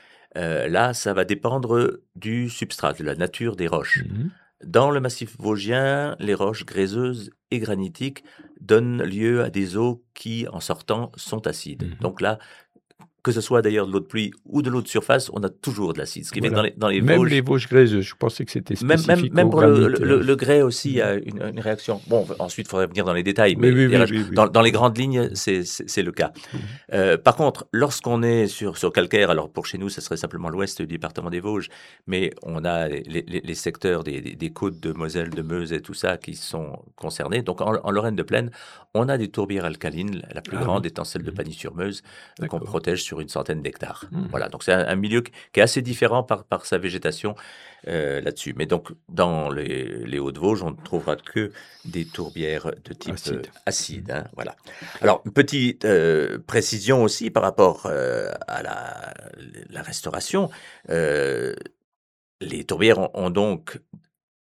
là, ça va dépendre du substrat, de la nature des roches. Dans le massif vosgien, les roches gréseuses et granitiques donnent lieu à des eaux qui, en sortant, sont acides. Donc là, que ce soit d'ailleurs de l'eau de pluie ou de l'eau de surface, on a toujours de l'acide. Ce qui fait que dans les même Vosges, les Vosges gréseuses, je pensais que c'était spécifique même au pour granit. le grès aussi a une réaction. Bon, ensuite, il faudrait venir dans les détails, mais oui. Dans les grandes lignes, c'est le cas. Par contre, lorsqu'on est sur calcaire, alors pour chez nous, ce serait simplement l'ouest du département des Vosges, mais on a les secteurs des côtes de Moselle, de Meuse et tout ça qui sont concernés. Donc en Lorraine de Plaine, on a des tourbières alcalines, la plus grande étant celle de Pagny-sur-Meuse, qu'on protège sur une centaine d'hectares. Voilà, donc c'est un milieu qui est assez différent par sa végétation là-dessus. Mais donc, dans les Hauts-de-Vosges, on ne trouvera que des tourbières de type acide. Hein, voilà. Alors, une petite précision aussi par rapport à la restauration. Les tourbières ont donc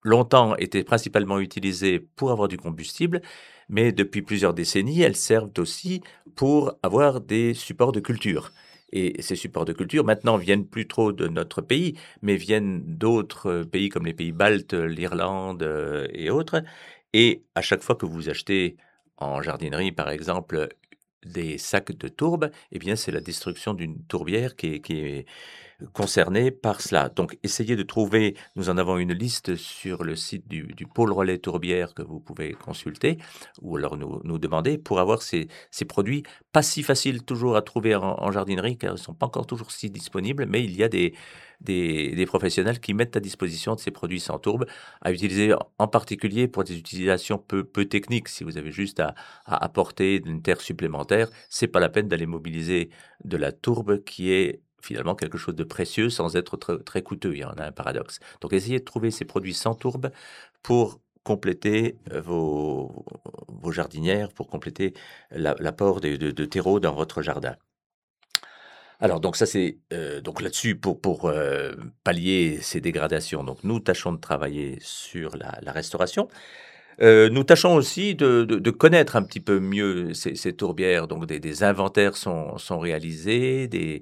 longtemps étaient principalement utilisées pour avoir du combustible, mais depuis plusieurs décennies, elles servent aussi pour avoir des supports de culture. Et ces supports de culture, maintenant, viennent plus trop de notre pays, mais viennent d'autres pays comme les pays baltes, l'Irlande et autres. Et à chaque fois que vous achetez en jardinerie, par exemple, des sacs de tourbe, eh bien, c'est la destruction d'une tourbière qui est concernés par cela. Donc, essayez de trouver, nous en avons une liste sur le site du pôle relais tourbière que vous pouvez consulter ou alors nous demander pour avoir ces produits pas si faciles toujours à trouver en jardinerie car ils ne sont pas encore toujours si disponibles, mais il y a des professionnels qui mettent à disposition de ces produits sans tourbe à utiliser en particulier pour des utilisations peu techniques. Si vous avez juste à apporter une terre supplémentaire, c'est pas la peine d'aller mobiliser de la tourbe qui est finalement quelque chose de précieux sans être très coûteux. Il y en a un paradoxe. Donc, essayez de trouver ces produits sans tourbe pour compléter vos jardinières, pour compléter l'apport de terreau dans votre jardin. Alors, donc ça c'est donc là-dessus pour pallier ces dégradations. Donc, nous tâchons de travailler sur la restauration. Nous tâchons aussi de connaître un petit peu mieux ces tourbières. Donc, des inventaires sont réalisés, des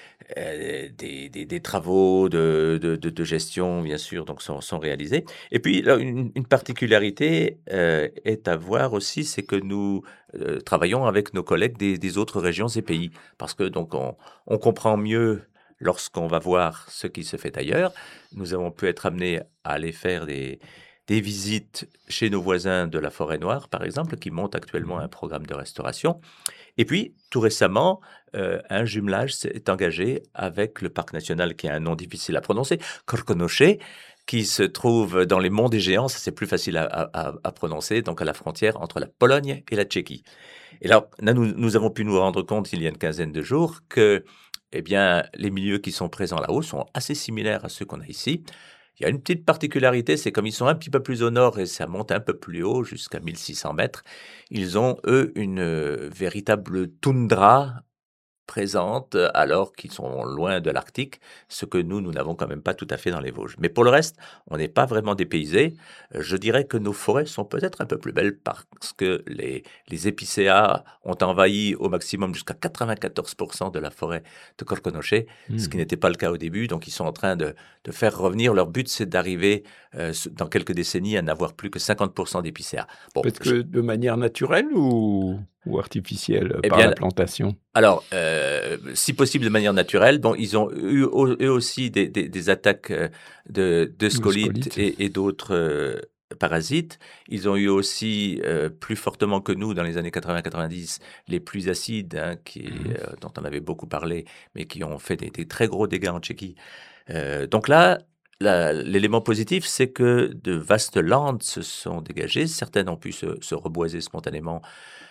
travaux de gestion, bien sûr, donc sont réalisés. Et puis, là, une particularité est à voir aussi, c'est que nous travaillons avec nos collègues des autres régions et pays, parce que donc on comprend mieux lorsqu'on va voir ce qui se fait ailleurs. Nous avons pu être amenés à aller faire des visites chez nos voisins de la Forêt-Noire, par exemple, qui montent actuellement un programme de restauration. Et puis, tout récemment, un jumelage s'est engagé avec le parc national qui a un nom difficile à prononcer, Krkonoše, qui se trouve dans les monts des Géants, ça c'est plus facile à prononcer, donc à la frontière entre la Pologne et la Tchéquie. Et là, nous avons pu nous rendre compte il y a une quinzaine de jours que eh bien, les milieux qui sont présents là-haut sont assez similaires à ceux qu'on a ici. Il y a une petite particularité, c'est comme ils sont un petit peu plus au nord et ça monte un peu plus haut, jusqu'à 1600 mètres, ils ont, eux, une véritable toundra présente alors qu'ils sont loin de l'Arctique, ce que nous n'avons quand même pas tout à fait dans les Vosges. Mais pour le reste, on n'est pas vraiment dépaysés. Je dirais que nos forêts sont peut-être un peu plus belles parce que les épicéas ont envahi au maximum jusqu'à 94% de la forêt de Krkonoše, ce qui n'était pas le cas au début. Donc, ils sont en train de faire revenir. Leur but, c'est d'arriver dans quelques décennies à n'avoir plus que 50% d'épicéas. Bon, peut-être que de manière naturelle ou artificielle par la plantation? Alors, si possible de manière naturelle. Bon, ils ont eu eux aussi des attaques de scolites et d'autres parasites. Ils ont eu aussi, plus fortement que nous, dans les années 80-90, les pluies acides, dont on avait beaucoup parlé, mais qui ont fait des très gros dégâts en Tchéquie. Donc là, l'élément positif, c'est que de vastes landes se sont dégagées. Certaines ont pu se reboiser spontanément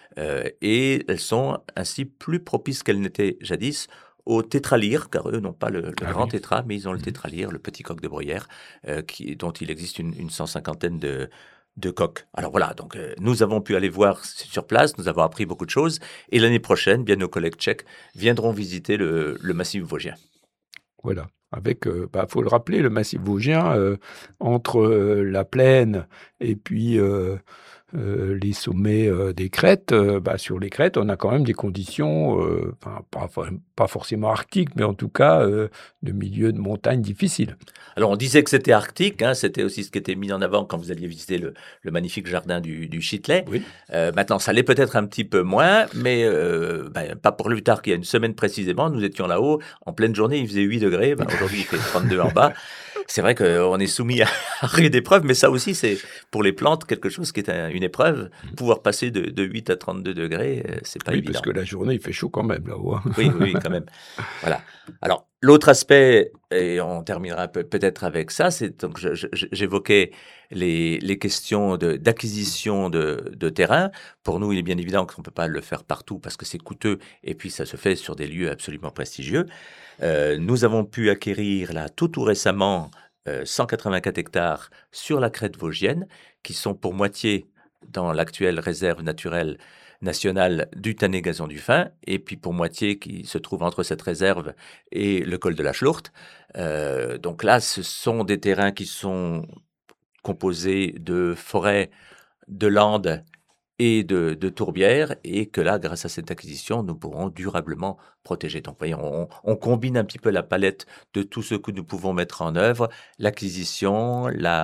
et elles sont ainsi plus propices qu'elles n'étaient jadis au tétralyre, car eux n'ont pas le grand tétra, mais ils ont le tétralyre, le petit coq de bruyère, dont il existe une 150aine de coqs. Alors voilà, donc nous avons pu aller voir sur place, nous avons appris beaucoup de choses, et l'année prochaine, bien nos collègues tchèques viendront visiter le massif vosgien. Voilà. Avec, faut le rappeler, le massif vosgien, entre la plaine et puis les sommets des crêtes, sur les crêtes, on a quand même des conditions, pas forcément arctiques, mais en tout cas de milieu de montagne difficiles. Alors on disait que c'était arctique, c'était aussi ce qui était mis en avant quand vous alliez visiter le magnifique jardin du Chitelet. Oui. Maintenant, ça l'est peut-être un petit peu moins, mais pas pour plus tard qu'il y a une semaine précisément, nous étions là-haut, en pleine journée, il faisait 8 degrés, aujourd'hui il fait 32 en bas. C'est vrai qu'on est soumis à rude épreuve, mais ça aussi, c'est pour les plantes quelque chose qui est une épreuve. Pouvoir passer de 8 à 32 degrés, c'est pas évident. Oui, parce que la journée, il fait chaud quand même là-haut. Oui, quand même. Voilà. Alors, l'autre aspect, et on terminera peut-être avec ça, c'est donc j'évoquais les questions d'acquisition de terrain. Pour nous, il est bien évident qu'on ne peut pas le faire partout parce que c'est coûteux et puis ça se fait sur des lieux absolument prestigieux. Nous avons pu acquérir là tout récemment 184 hectares sur la crête vosgienne qui sont pour moitié dans l'actuelle réserve naturelle nationale du Tannet Gazon du Fin et puis pour moitié qui se trouve entre cette réserve et le col de la Schlourte. Donc là, ce sont des terrains qui sont composée de forêts, de landes et de tourbières, et que là, grâce à cette acquisition, nous pourrons durablement protéger. Donc, voyez, on combine un petit peu la palette de tout ce que nous pouvons mettre en œuvre, l'acquisition,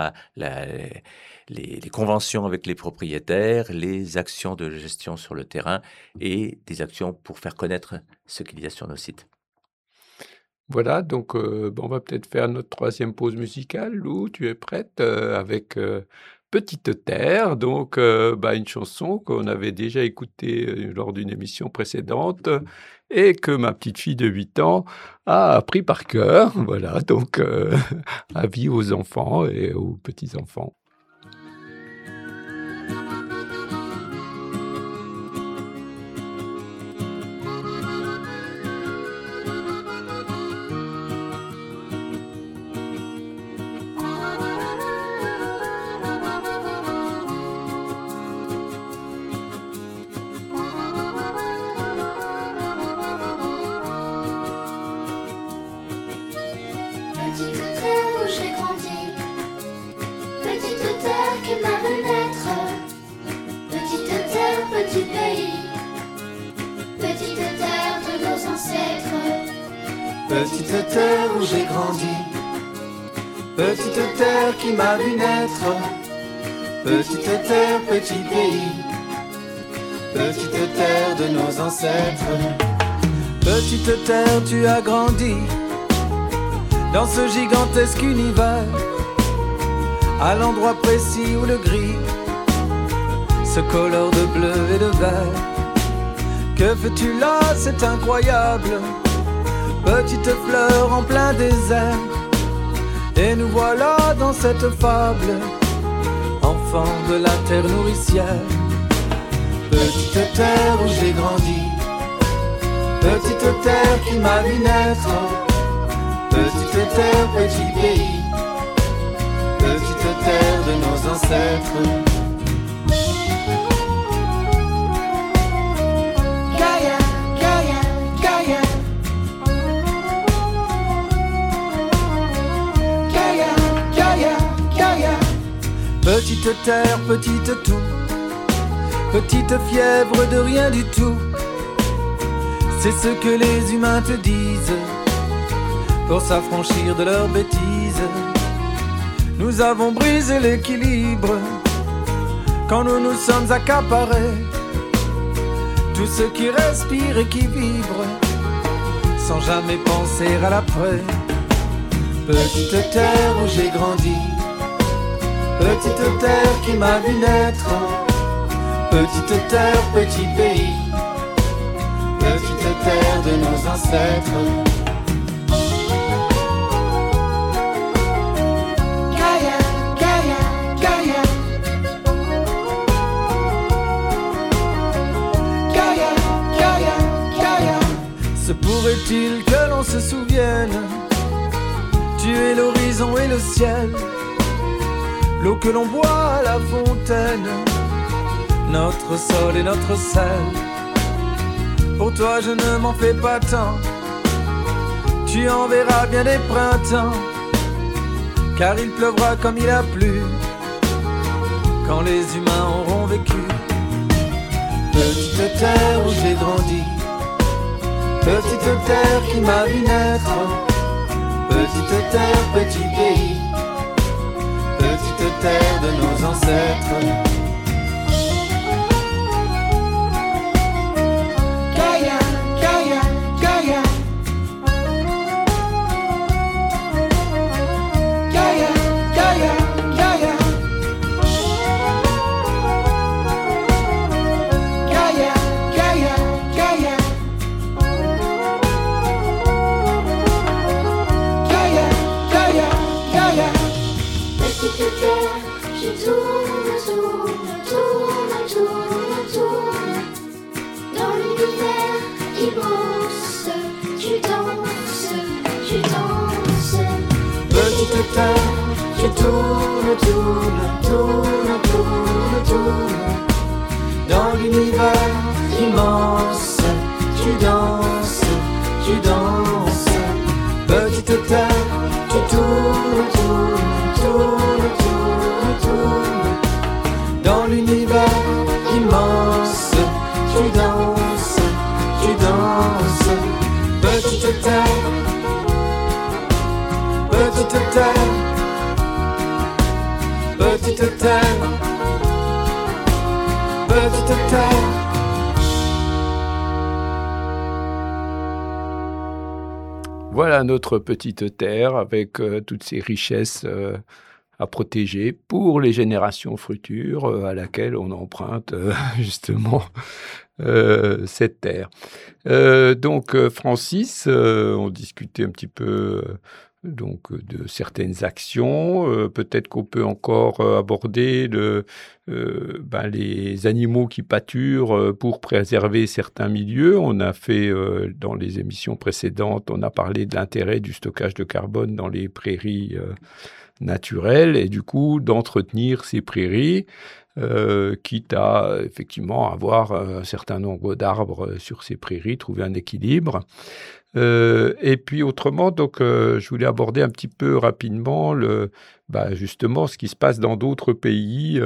les conventions avec les propriétaires, les actions de gestion sur le terrain et des actions pour faire connaître ce qu'il y a sur nos sites. Voilà, donc on va peut-être faire notre troisième pause musicale. Lou, tu es prête avec Petite Terre, donc une chanson qu'on avait déjà écoutée lors d'une émission précédente et que ma petite fille de 8 ans a appris par cœur. Voilà, donc avis aux enfants et aux petits-enfants. Petite terre où j'ai grandi, petite terre qui m'a vu naître, petite terre, petit pays, petite terre de nos ancêtres. Petite terre, tu as grandi dans ce gigantesque univers, à l'endroit précis où le gris se colore de bleu et de vert. Que fais-tu là, c'est incroyable? Petite fleur en plein désert, et nous voilà dans cette fable, enfants de la terre nourricière. Petite terre où j'ai grandi, petite terre qui m'a vu naître, petite terre, petit pays, petite terre de nos ancêtres. Petite terre, petite tout, petite fièvre de rien du tout. C'est ce que les humains te disent pour s'affranchir de leurs bêtises. Nous avons brisé l'équilibre quand nous nous sommes accaparés tout ce qui respire et qui vibre sans jamais penser à l'après. Petite terre où j'ai grandi, petite terre qui m'a vu naître, petite terre, petit pays, petite terre de nos ancêtres. Gaïa, Gaïa, Gaïa, Gaïa, Gaïa, Gaïa. Se pourrait-il que l'on se souvienne, tu es l'horizon et le ciel, l'eau que l'on boit à la fontaine, notre sol et notre sel. Pour toi je ne m'en fais pas tant, tu en verras bien des printemps, car il pleuvra comme il a plu quand les humains auront vécu. Petite terre où j'ai grandi, petite terre qui m'a vu naître, petite terre, petit pays, petite terre de nos ancêtres. Gaïa, Gaïa, Gaïa, Gaïa, Gaïa, Gaïa, Gaïa, Gaïa, Gaïa, Gaïa, Gaïa, Gaïa. Petite terre, je tourne, tourne, tourne, tourne, tourne. Dans l'univers immense, tu danses, tu danses. Petite terre, je tourne, tourne, tourne, tourne, tourne. Dans l'univers immense, tu danses, tu danses. Petite terre, tu tournes, tournes, tournes, tournes, tournes. Dans l'univers immense, tu danses, tu danses. Petite terre, petite terre, petite terre, petite terre. Voilà notre petite terre avec toutes ces richesses à protéger pour les générations futures à laquelle on emprunte justement cette terre. Donc Francis, on discutait un petit peu donc de certaines actions. Peut-être qu'on peut encore aborder les animaux qui pâturent pour préserver certains milieux. On a fait dans les émissions précédentes, on a parlé de l'intérêt du stockage de carbone dans les prairies naturelles et du coup d'entretenir ces prairies. Quitte à effectivement avoir un certain nombre d'arbres sur ces prairies, trouver un équilibre. Et puis autrement, donc je voulais aborder un petit peu rapidement justement ce qui se passe dans d'autres pays.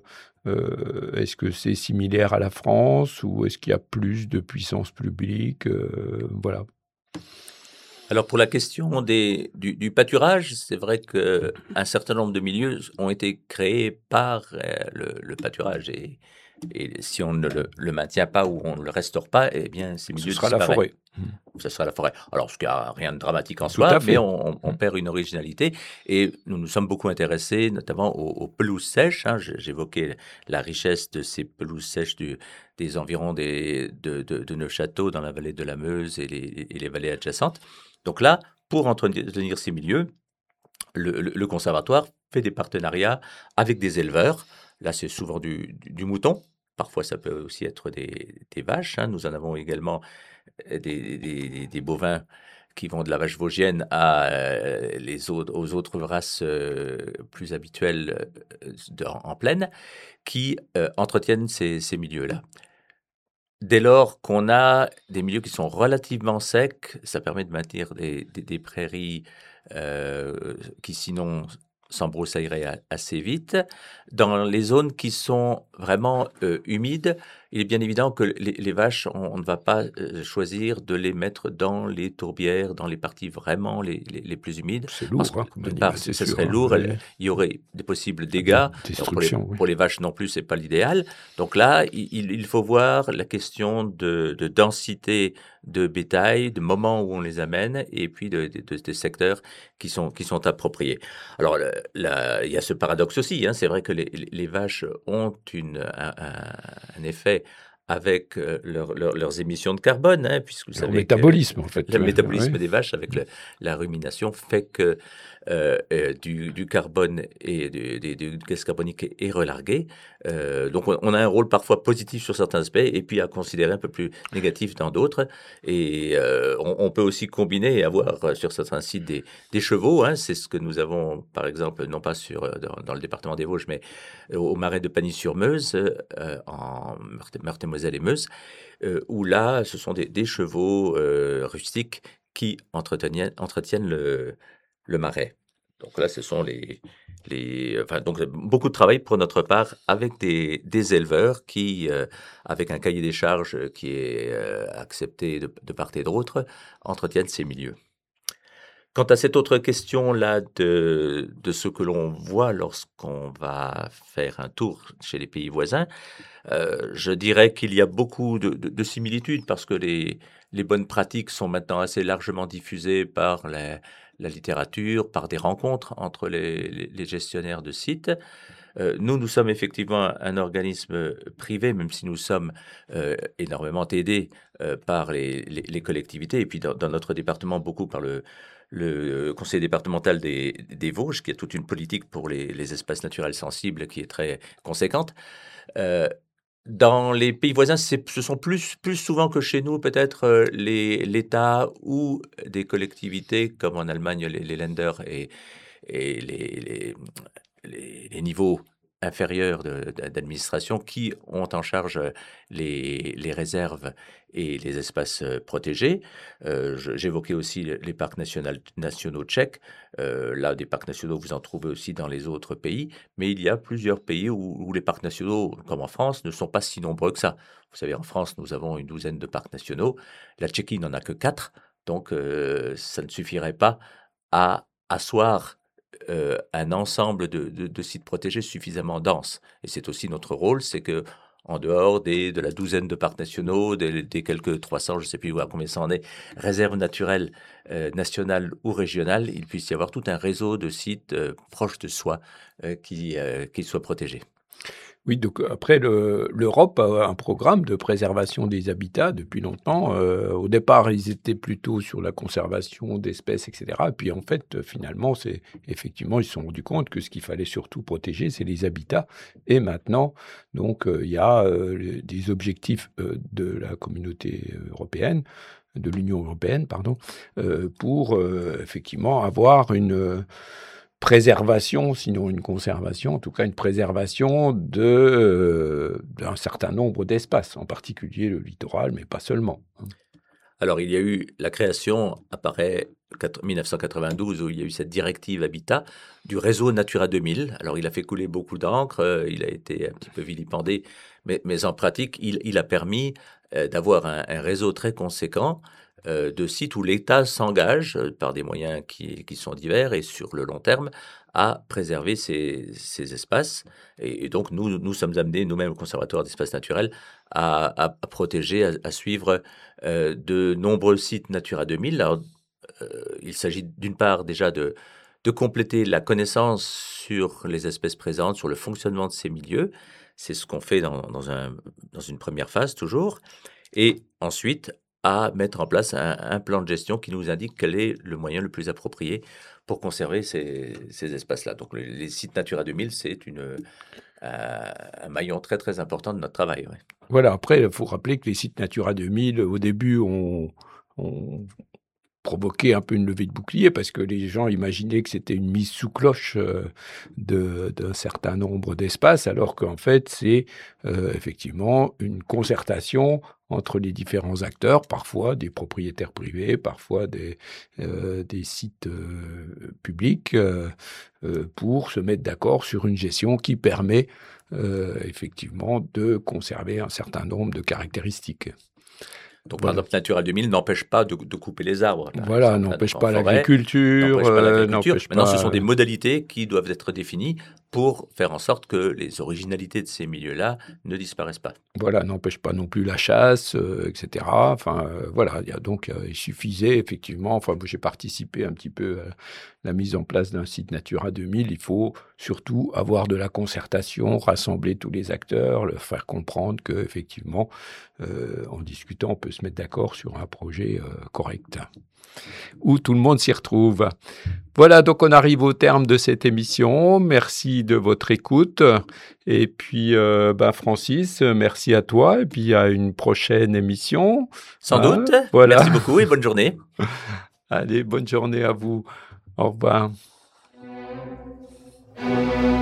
Est-ce que c'est similaire à la France ou est-ce qu'il y a plus de puissance publique voilà. Alors pour la question du pâturage, c'est vrai qu'un certain nombre de milieux ont été créés par le pâturage et si on ne le maintient pas ou on ne le restaure pas, eh bien ces milieux disparaissent. La forêt. Ce sera la forêt. Alors, ce qui n'a rien de dramatique en soi, mais on perd une originalité. Et nous nous sommes beaucoup intéressés, notamment aux pelouses sèches. J'évoquais la richesse de ces pelouses sèches des environs de Neufchâteau, dans la vallée de la Meuse et les vallées adjacentes. Donc là, pour entretenir ces milieux, le conservatoire fait des partenariats avec des éleveurs. Là, c'est souvent du mouton. Parfois, ça peut aussi être des vaches. Nous en avons également des bovins qui vont de la vache vosgienne aux autres races plus habituelles en plaine, qui entretiennent ces milieux-là. Dès lors qu'on a des milieux qui sont relativement secs, ça permet de maintenir des prairies qui sinon s'embroussailleraient assez vite. Dans les zones qui sont vraiment humides, il est bien évident que les vaches, on ne va pas choisir de les mettre dans les tourbières, dans les parties vraiment les plus humides. C'est lourd, ce serait lourd, il y aurait des possibles dégâts. Pour les vaches non plus, c'est pas l'idéal. Donc là, il faut voir la question de densité de bétail, de moment où on les amène, et puis des secteurs qui sont appropriés. Alors, il y a ce paradoxe aussi, c'est vrai que les vaches ont un effet avec leurs émissions de carbone, puisque vous savez métabolisme, en fait. Le métabolisme des vaches avec la rumination fait que du carbone et du gaz carbonique est relargué. Donc, on a un rôle parfois positif sur certains aspects et puis à considérer un peu plus négatif dans d'autres. Et on peut aussi combiner et avoir sur certains sites des chevaux. C'est ce que nous avons, par exemple, non pas dans le département des Vosges, mais au marais de Pagny-sur-Meuse, en Meurthe-et-Moselle et Meuse, où là, ce sont des chevaux rustiques qui entretiennent le marais. Donc là, ce sont donc beaucoup de travail pour notre part avec des éleveurs qui, avec un cahier des charges qui est accepté de part et d'autre, entretiennent ces milieux. Quant à cette autre question-là de ce que l'on voit lorsqu'on va faire un tour chez les pays voisins, je dirais qu'il y a beaucoup de similitudes parce que les bonnes pratiques sont maintenant assez largement diffusées par la littérature, par des rencontres entre les gestionnaires de sites. Nous sommes effectivement un organisme privé, même si nous sommes énormément aidés par les collectivités, et puis dans notre département, beaucoup par le conseil départemental des Vosges, qui a toute une politique pour les espaces naturels sensibles qui est très conséquente. Dans les pays voisins, ce sont plus souvent que chez nous, peut-être l'État ou des collectivités, comme en Allemagne, les Länder et les niveaux inférieures d'administration qui ont en charge les réserves et les espaces protégés. J'évoquais aussi les parcs nationaux tchèques. Là, des parcs nationaux, vous en trouvez aussi dans les autres pays, mais il y a plusieurs pays où les parcs nationaux, comme en France, ne sont pas si nombreux que ça. Vous savez, en France, nous avons une douzaine de parcs nationaux. La Tchéquie n'en a que 4, donc ça ne suffirait pas à asseoir un ensemble de sites protégés suffisamment denses. Et c'est aussi notre rôle, c'est que en dehors de la douzaine de parcs nationaux, des quelques 300, je ne sais plus combien ça en est, réserves naturelles nationales ou régionales, il puisse y avoir tout un réseau de sites proches de soi qui soient protégés. Oui, donc après, l'Europe a un programme de préservation des habitats depuis longtemps. Au départ, ils étaient plutôt sur la conservation d'espèces, etc. Et puis en fait, finalement, effectivement, ils se sont rendus compte que ce qu'il fallait surtout protéger, c'est les habitats. Et maintenant, donc, il y a des objectifs de la communauté européenne, de l'Union européenne, pardon, pour effectivement avoir une préservation, sinon une conservation, en tout cas une préservation d'un certain nombre d'espaces, en particulier le littoral, mais pas seulement. Alors, il y a eu la création, apparaît 1992, où il y a eu cette directive Habitat du réseau Natura 2000. Alors, il a fait couler beaucoup d'encre, il a été un petit peu vilipendé, mais en pratique, il a permis d'avoir un réseau très conséquent de sites où l'État s'engage, par des moyens qui sont divers et sur le long terme, à préserver ces espaces. Et donc, nous sommes amenés, nous-mêmes, au Conservatoire d'espaces naturels, à protéger, à suivre de nombreux sites Natura 2000. Alors, il s'agit d'une part déjà de compléter la connaissance sur les espèces présentes, sur le fonctionnement de ces milieux. C'est ce qu'on fait dans une première phase toujours. Et ensuite, à mettre en place un plan de gestion qui nous indique quel est le moyen le plus approprié pour conserver ces espaces-là. Donc, les sites Natura 2000, c'est un maillon très, très important de notre travail. Ouais. Voilà, après, il faut rappeler que les sites Natura 2000, au début, ont provoqué un peu une levée de bouclier parce que les gens imaginaient que c'était une mise sous cloche d'un certain nombre d'espaces, alors qu'en fait, c'est effectivement une concertation entre les différents acteurs, parfois des propriétaires privés, parfois des sites publics, pour se mettre d'accord sur une gestion qui permet effectivement de conserver un certain nombre de caractéristiques. Donc, par exemple, Natura 2000 n'empêche pas de couper les arbres. Voilà, n'empêche pas l'agriculture. Maintenant, ce sont des modalités qui doivent être définies pour faire en sorte que les originalités de ces milieux-là ne disparaissent pas. Voilà, n'empêche pas non plus la chasse, etc. Enfin, voilà, il suffisait effectivement, enfin, j'ai participé un petit peu à la mise en place d'un site Natura 2000. Il faut surtout avoir de la concertation, rassembler tous les acteurs, leur faire comprendre qu'effectivement, en discutant, on peut se mettre d'accord sur un projet correct, où tout le monde s'y retrouve. Voilà, donc on arrive au terme de cette émission. Merci de votre écoute. Et puis, Francis, merci à toi. Et puis, à une prochaine émission. Sans doute. Voilà. Merci beaucoup et bonne journée. Allez, bonne journée à vous. Au revoir.